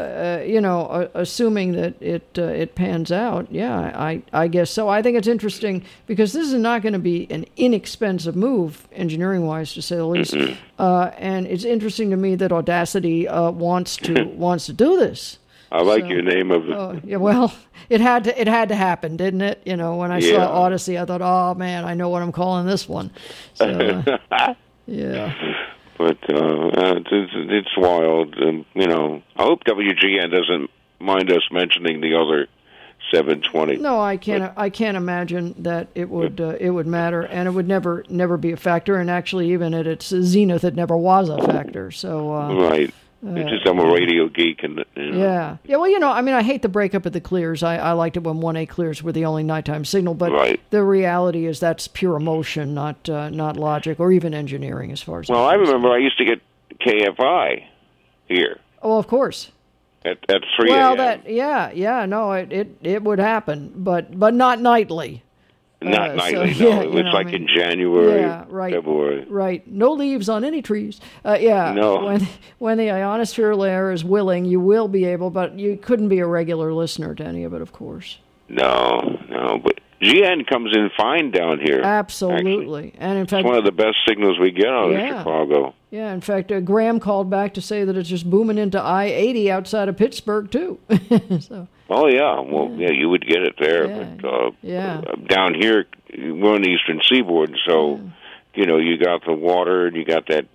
assuming that it pans out, I guess so. I think it's interesting because this is not going to be an inexpensive move, engineering-wise, to say the least. And it's interesting to me that Audacity wants to do this. I like your name of it. Yeah, well, it had to happen, didn't it? When I saw Odyssey, I thought, oh man, I know what I'm calling this one. So, yeah. But it's wild. I hope WGN doesn't mind us mentioning the other 720. No, I can't imagine that it would matter, and it would never be a factor. And actually, even at its zenith, it never was a factor. So right. It's just I'm a radio geek, and yeah. Well, I hate the breakup of the clears. I liked it when 1A clears were the only nighttime signal, but the reality is that's pure emotion, not logic or even engineering, as far as. Well, I remember I used to get KFI here. Oh, of course. At 3 a.m. Well, no, it would happen, but not nightly. Not nightly, no. It was like in January, February. Right. No leaves on any trees. No. When the ionosphere layer is willing, you will be able, but you couldn't be a regular listener to any of it, of course. No, but GN comes in fine down here. Absolutely. Actually. And in fact, it's one of the best signals we get out of Chicago. Yeah, in fact, Graham called back to say that it's just booming into I-80 outside of Pittsburgh, too. So. Oh, yeah. Well, you would get it there. But down here, we're on the eastern seaboard, so, you got the water and you got that,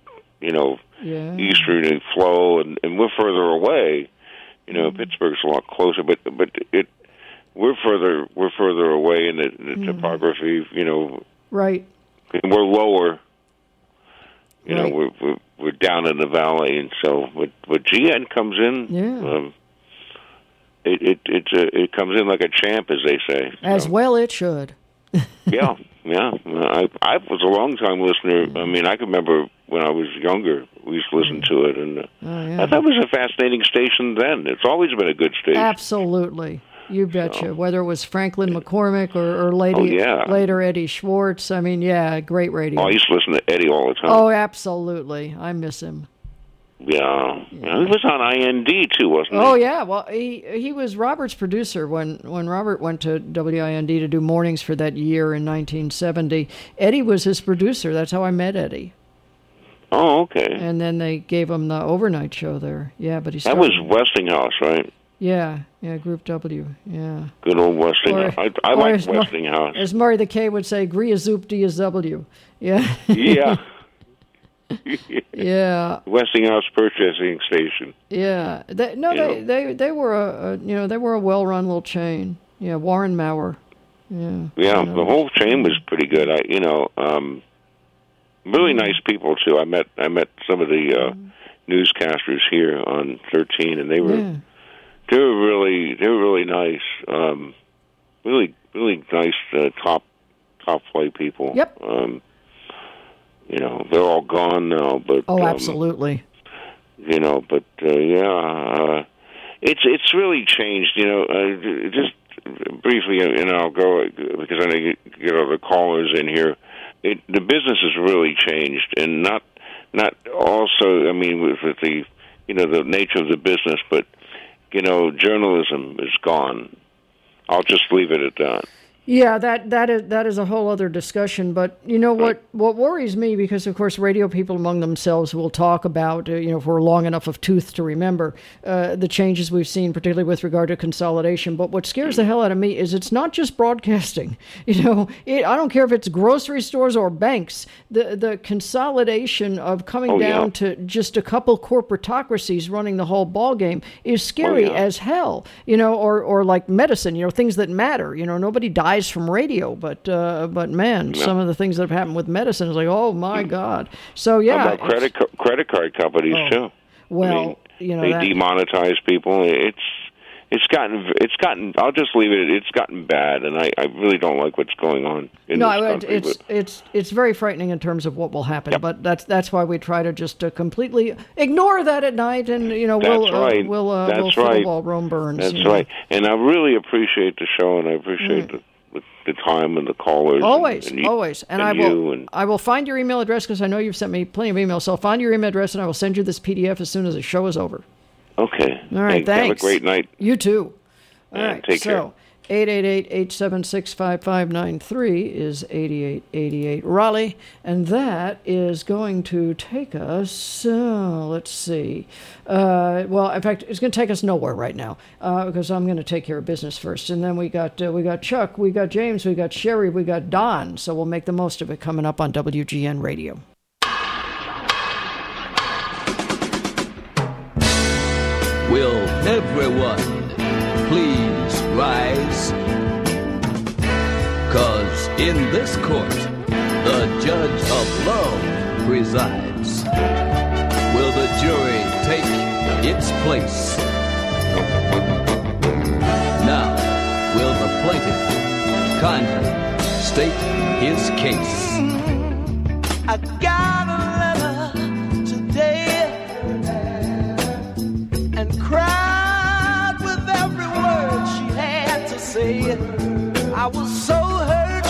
easterly flow, and we're further away. Pittsburgh's a lot closer, but we're further away in the topography, Right. And we're lower. We're down in the valley, and so when GN comes in, it comes in like a champ, as they say. As well, it should. yeah. I was a long time listener. I mean, I can remember when I was younger, we used to listen to it, and I thought it was a fascinating station then. It's always been a good station. Absolutely. You betcha. Whether it was Franklin McCormick or later Eddie Schwartz. I mean, great radio. Oh, I used to listen to Eddie all the time. Oh, absolutely. I miss him. Yeah. He was on IND too, wasn't he? Oh, yeah. Well, he was Robert's producer when Robert went to WIND to do mornings for that year in 1970. Eddie was his producer. That's how I met Eddie. Oh, okay. And then they gave him the overnight show there. Yeah, but that was Westinghouse, right? Yeah, Group W, yeah. Good old Westinghouse. I like Westinghouse. As Murray the K would say, Gria Zoop DSW. Yeah. Yeah. Yeah. Westinghouse Purchasing Station. Yeah. They were a well-run little chain. Yeah, Warren Maurer. Yeah. Yeah, the whole chain was pretty good. Really nice people too. I met some of the newscasters here on 13, and they were really nice. Really nice top flight people. Yep. They're all gone now, but absolutely. It's really changed. Just briefly, and I'll go because I know you get other callers in here. The business has really changed, and not also. I mean, with the the nature of the business, but journalism is gone. I'll just leave it at that. Yeah, that is a whole other discussion. But what worries me, because of course radio people among themselves will talk about if we're long enough of tooth to remember the changes we've seen, particularly with regard to consolidation. But what scares the hell out of me is it's not just broadcasting. I don't care if it's grocery stores or banks. The consolidation of coming down to just a couple corporatocracies running the whole ball game is scary as hell. Or like medicine. Things that matter. Nobody dies from radio, but man, some of the things that have happened with medicine is like, oh my God. So yeah, how about credit card companies too? Well, they demonetize people. It's gotten. I'll just leave it. It's gotten bad, and I really don't like what's going on in this country. It's very frightening in terms of what will happen. Yep. But that's why we try to just completely ignore that at night, and we'll fill the while Rome burns. That's right. And I really appreciate the show, and I appreciate the time and the callers. Always. And I will find your email address, because I know you've sent me plenty of emails. So I'll find your email address, and I will send you this PDF as soon as the show is over. Okay. All right, thanks. Have a great night. You too. All right, take care. 888-876-5593 is 8888 Raleigh, and that is going to take us, let's see. Well, in fact, it's going to take us nowhere right now, because I'm going to take care of business first. And then we got Chuck, we got James, we got Sherry, we got Don, so we'll make the most of it coming up on WGN Radio. Will everyone please rise? 'Cause in this court, the judge of love presides. Will the jury take its place? Now, will the plaintiff kindly state his case? I got a letter today and cried with every word she had to say. I was so hurt,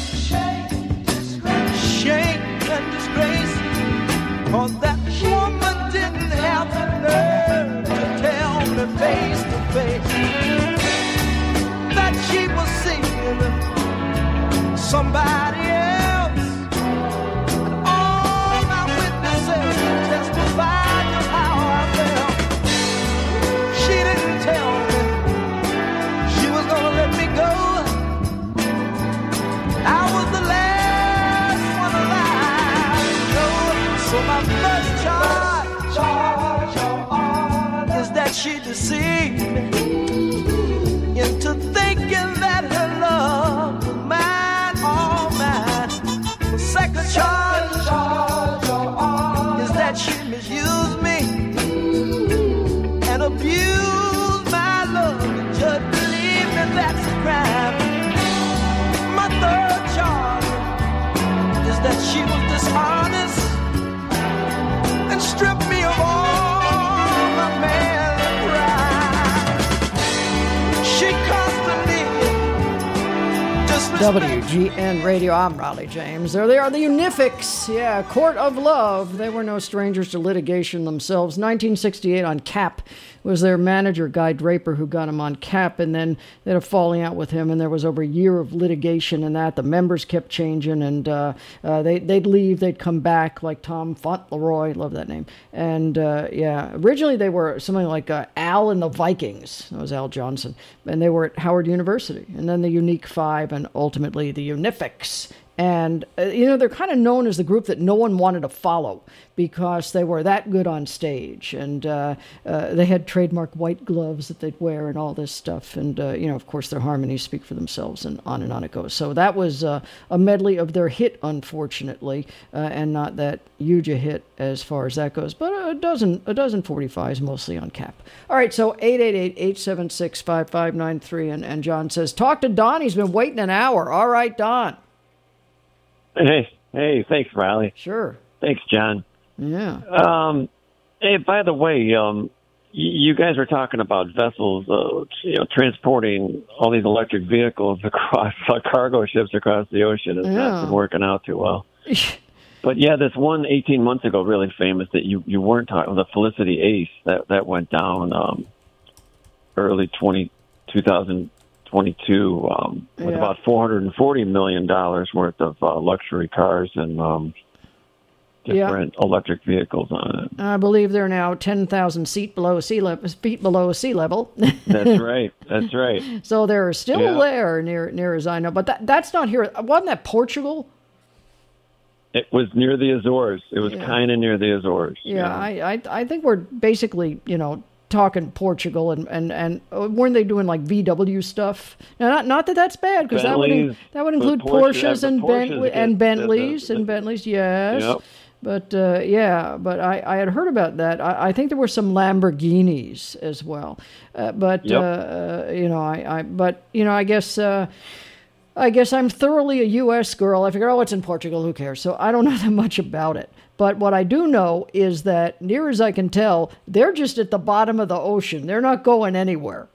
shamed and disgraced, 'cause that woman didn't have the nerve to tell me face to face that she was seeing somebody else. And all my witnesses testified to how I felt. She didn't tell me she was gonna let me go. I was the last one alive, so my first charge is that she deceived me into thinking that her love was mine, all mine. The second charge is that she misused me and abused my love. Just believe me, that's a crime. My third charge is that she was dishonest and stripped me of all my manly pride. She costed me just WGN Radio, I'm Raleigh James. There they are, the Unifics. Yeah, Court of Love. They were no strangers to litigation themselves. 1968 on CAP was their manager, Guy Draper, who got him on CAP, and then they had a falling out with him, and there was over a year of litigation and that. The members kept changing, and they'd leave, they'd come back, like Tom Fauntleroy, love that name. And originally they were something like Al and the Vikings. That was Al Johnson. And they were at Howard University. And then the Unique Five, and ultimately the Unifics. And, they're kind of known as the group that no one wanted to follow because they were that good on stage. And they had trademark white gloves that they'd wear and all this stuff. And, of course, their harmonies speak for themselves, and on it goes. So that was a medley of their hit, unfortunately, and not that huge a hit as far as that goes. But a dozen 45s, mostly on CAP. All right, so 888-876-5593. And John says, talk to Don. He's been waiting an hour. All right, Don. Hey, thanks, Riley. Sure. Thanks, John. Yeah. Hey, by the way, you guys were talking about vessels, transporting all these electric vehicles across cargo ships across the ocean. It's not been working out too well. But yeah, this one 18 months ago, really famous that you weren't talking, the Felicity Ace that went down early 2022 with about $440 million worth of luxury cars and different electric vehicles on it. I believe they're now 10,000 feet below sea level. That's right. That's right. So they're still there near as I know. But that's not here. Wasn't that Portugal? It was near the Azores. It was kind of near the Azores. Yeah, I think we're basically, talking Portugal and weren't they doing like VW stuff? Now, not that that's bad, because that would include Porsches and Bentleys, yes. Yep. But but I had heard about that. I think there were some Lamborghinis as well. I guess I'm thoroughly a U.S. girl. I figure, it's in Portugal, who cares? So I don't know that much about it. But what I do know is that, near as I can tell, they're just at the bottom of the ocean. They're not going anywhere.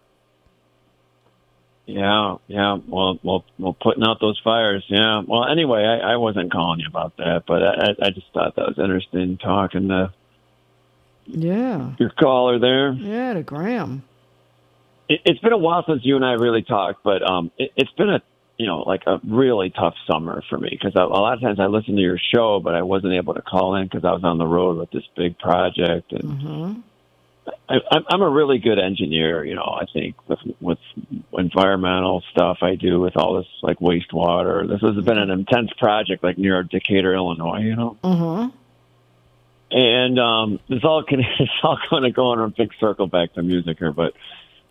Yeah. Well, putting out those fires. Yeah. Well, anyway, I wasn't calling you about that, but I just thought that was interesting talking to your caller there. Yeah, to Graham. It's been a while since you and I really talked, but it's been a really tough summer for me, because a lot of times I listen to your show, but I wasn't able to call in because I was on the road with this big project. And I'm a really good engineer, I think, with environmental stuff I do with all this, like, wastewater. This has been an intense project, like, near Decatur, Illinois, And it's all kind of going on a big circle back to music here, but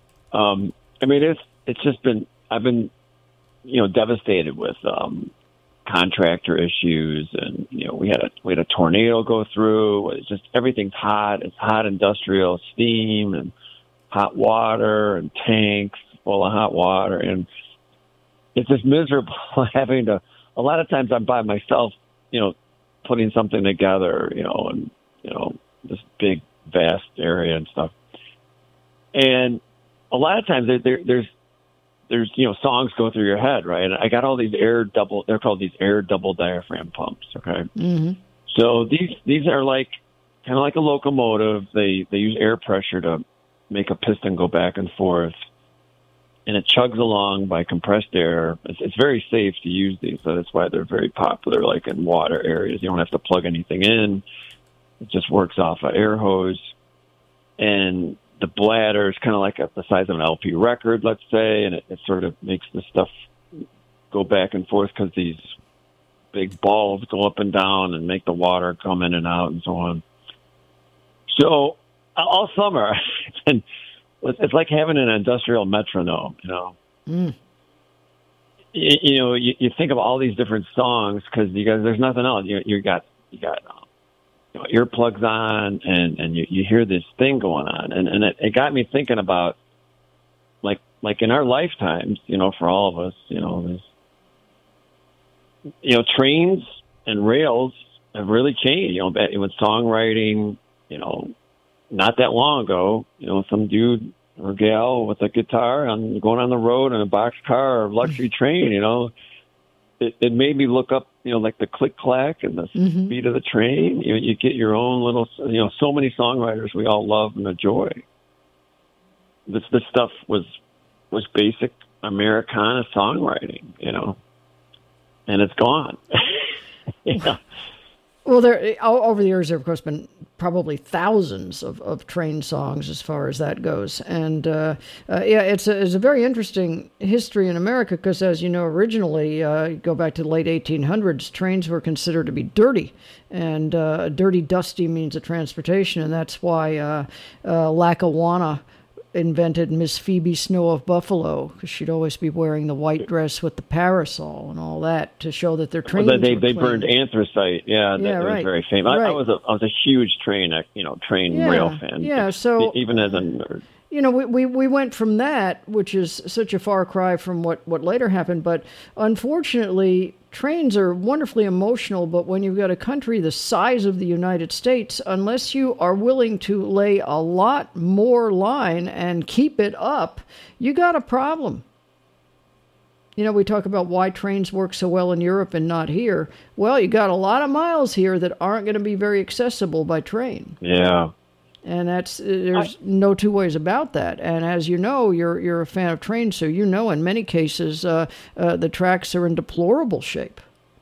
it's just been, I've been, devastated with contractor issues, and we had a tornado go through. It's just, everything's hot. It's hot industrial steam and hot water and tanks full of hot water, and it's just miserable having to. A lot of times I'm by myself, putting something together, and this big vast area and stuff, and a lot of times there's songs go through your head, right? And I got all these they're called these air double diaphragm pumps, okay? Mm-hmm. So these are like, kind of like a locomotive. They use air pressure to make a piston go back and forth, and it chugs along by compressed air. It's very safe to use these, so that's why they're very popular, like in water areas. You don't have to plug anything in. It just works off an air hose. And the bladder is kind of like the size of an LP record, let's say, and it sort of makes the stuff go back and forth because these big balls go up and down and make the water come in and out and so on. So all summer, it's like having an industrial metronome, Mm. You think of all these different songs because there's nothing else. You got earplugs on, and you hear this thing going on, and it got me thinking about like in our lifetimes, for all of us, trains and rails have really changed. With songwriting, not that long ago, some dude or gal with a guitar going on the road in a boxcar or luxury train, It made me look up, like the click-clack and the speed of the train. You get your own little, so many songwriters we all love and enjoy. This stuff was basic Americana songwriting, and it's gone. Well, over the years, there, of course, been probably thousands of train songs as far as that goes. And, it's a very interesting history in America because, as you know, originally, go back to the late 1800s, trains were considered to be dirty. And dirty, dusty means of transportation, and that's why Lackawanna invented Miss Phoebe Snow of Buffalo, because she'd always be wearing the white dress with the parasol and all that to show that their trains were they clean. burned anthracite. That was very famous. Right. I was a huge train rail fan. Yeah, so even as a nerd. we went from that, which is such a far cry from what later happened. But unfortunately, trains are wonderfully emotional. But when you've got a country the size of the United States, unless you are willing to lay a lot more line and keep it up, you got a problem. We talk about why trains work so well in Europe and not here. Well, you got a lot of miles here that aren't going to be very accessible by train. Yeah. And there's no two ways about that. And as you know, you're a fan of trains, so in many cases the tracks are in deplorable shape.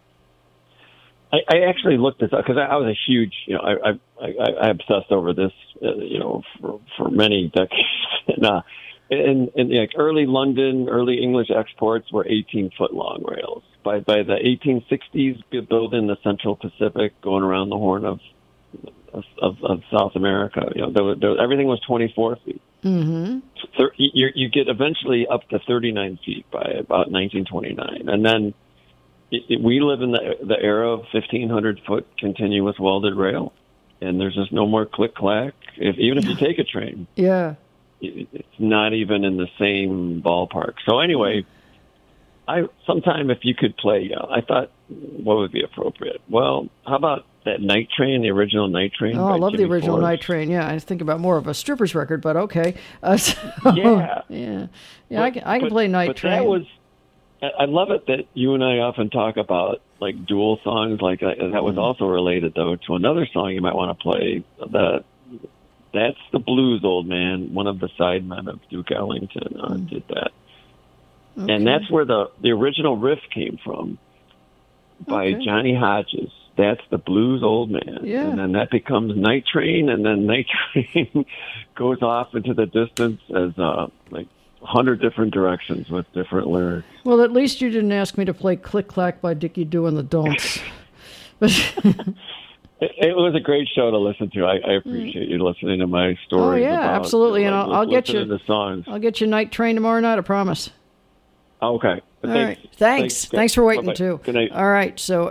I actually looked this up because I was a huge, I obsessed over this, for many decades. And like early London, early English exports were 18-foot long rails. By the 1860s, building the Central Pacific, going around the Horn of South America, everything was 24 feet. Mm-hmm. You get eventually up to 39 feet by about 1929, and then we live in the era of 1,500-foot continuous welded rail, and there's just no more click-clack. Even if you take a train, it's not even in the same ballpark. So anyway, sometime if you could play, I thought, what would be appropriate? Well, how about that Night Train, the original Night Train? Oh, I love Jimmy the original Forrest. Night Train. Yeah, I think about more of a stripper's record, but okay. Yeah. I can play Night Train. I love it that you and I often talk about like dual songs like that. That was also related though to another song you might want to play. That's the Blues, Old Man. One of the sidemen of Duke Ellington did that. Okay. And that's where the original riff came from by Johnny Hodges. That's the Blues, Old Man. Yeah. And then that becomes Night Train, and then Night Train goes off into the distance as like 100 different directions with different lyrics. Well, at least you didn't ask me to play Click Clack by Dickie Doo and the Don'ts. It was a great show to listen to. I appreciate you listening to my stories. Oh, yeah, absolutely. And I'll get you the songs. I'll get you Night Train tomorrow night, I promise. Okay. All right. Thanks for waiting, too. Good night. All right. So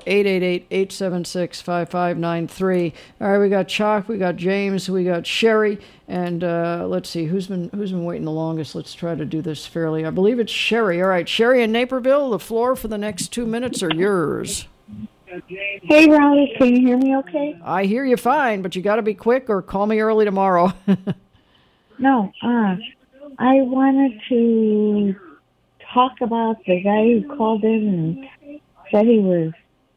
888-876-5593. All right. We got Chuck. We got James. We got Sherry. And let's see who's been waiting the longest. Let's try to do this fairly. I believe it's Sherry. All right. Sherry in Naperville. The floor for the next 2 minutes are yours. Hey, Raleigh. Can you hear me okay? I hear you fine, but you got to be quick or call me early tomorrow. No. I wanted to talk about the guy who called in and said he was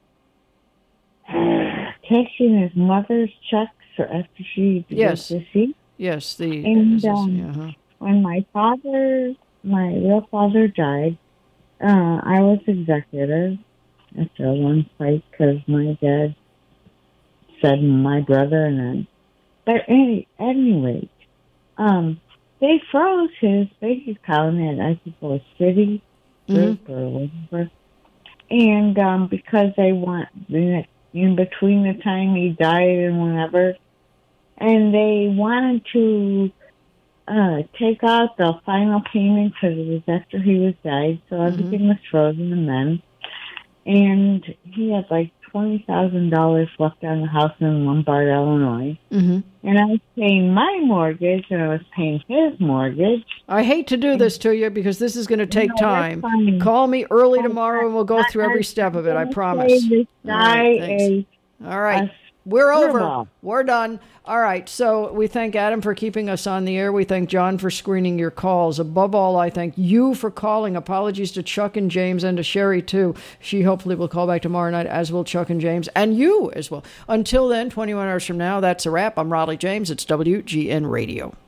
cashing his mother's checks after she was deceased. Yes, when my real father died, I was executive after one fight because my dad said my brother and then. But anyway, they froze his bank account at, I think it was City Group or whatever. And because they want, in between the time he died and whatever, and they wanted to take out the final payment because it was after he was died, so everything was frozen and then. And he had like $20,000 left on the house in Lombard, Illinois. Mm-hmm. And I was paying my mortgage, and I was paying his mortgage. I hate to do this to you because this is going to take time. Call me early tomorrow, and we'll go through every step of it. I promise. All right. We're over. We're done. All right. So we thank Adam for keeping us on the air. We thank John for screening your calls. Above all, I thank you for calling. Apologies to Chuck and James and to Sherry, too. She hopefully will call back tomorrow night, as will Chuck and James, and you as well. Until then, 21 hours from now, that's a wrap. I'm Raleigh James. It's WGN Radio.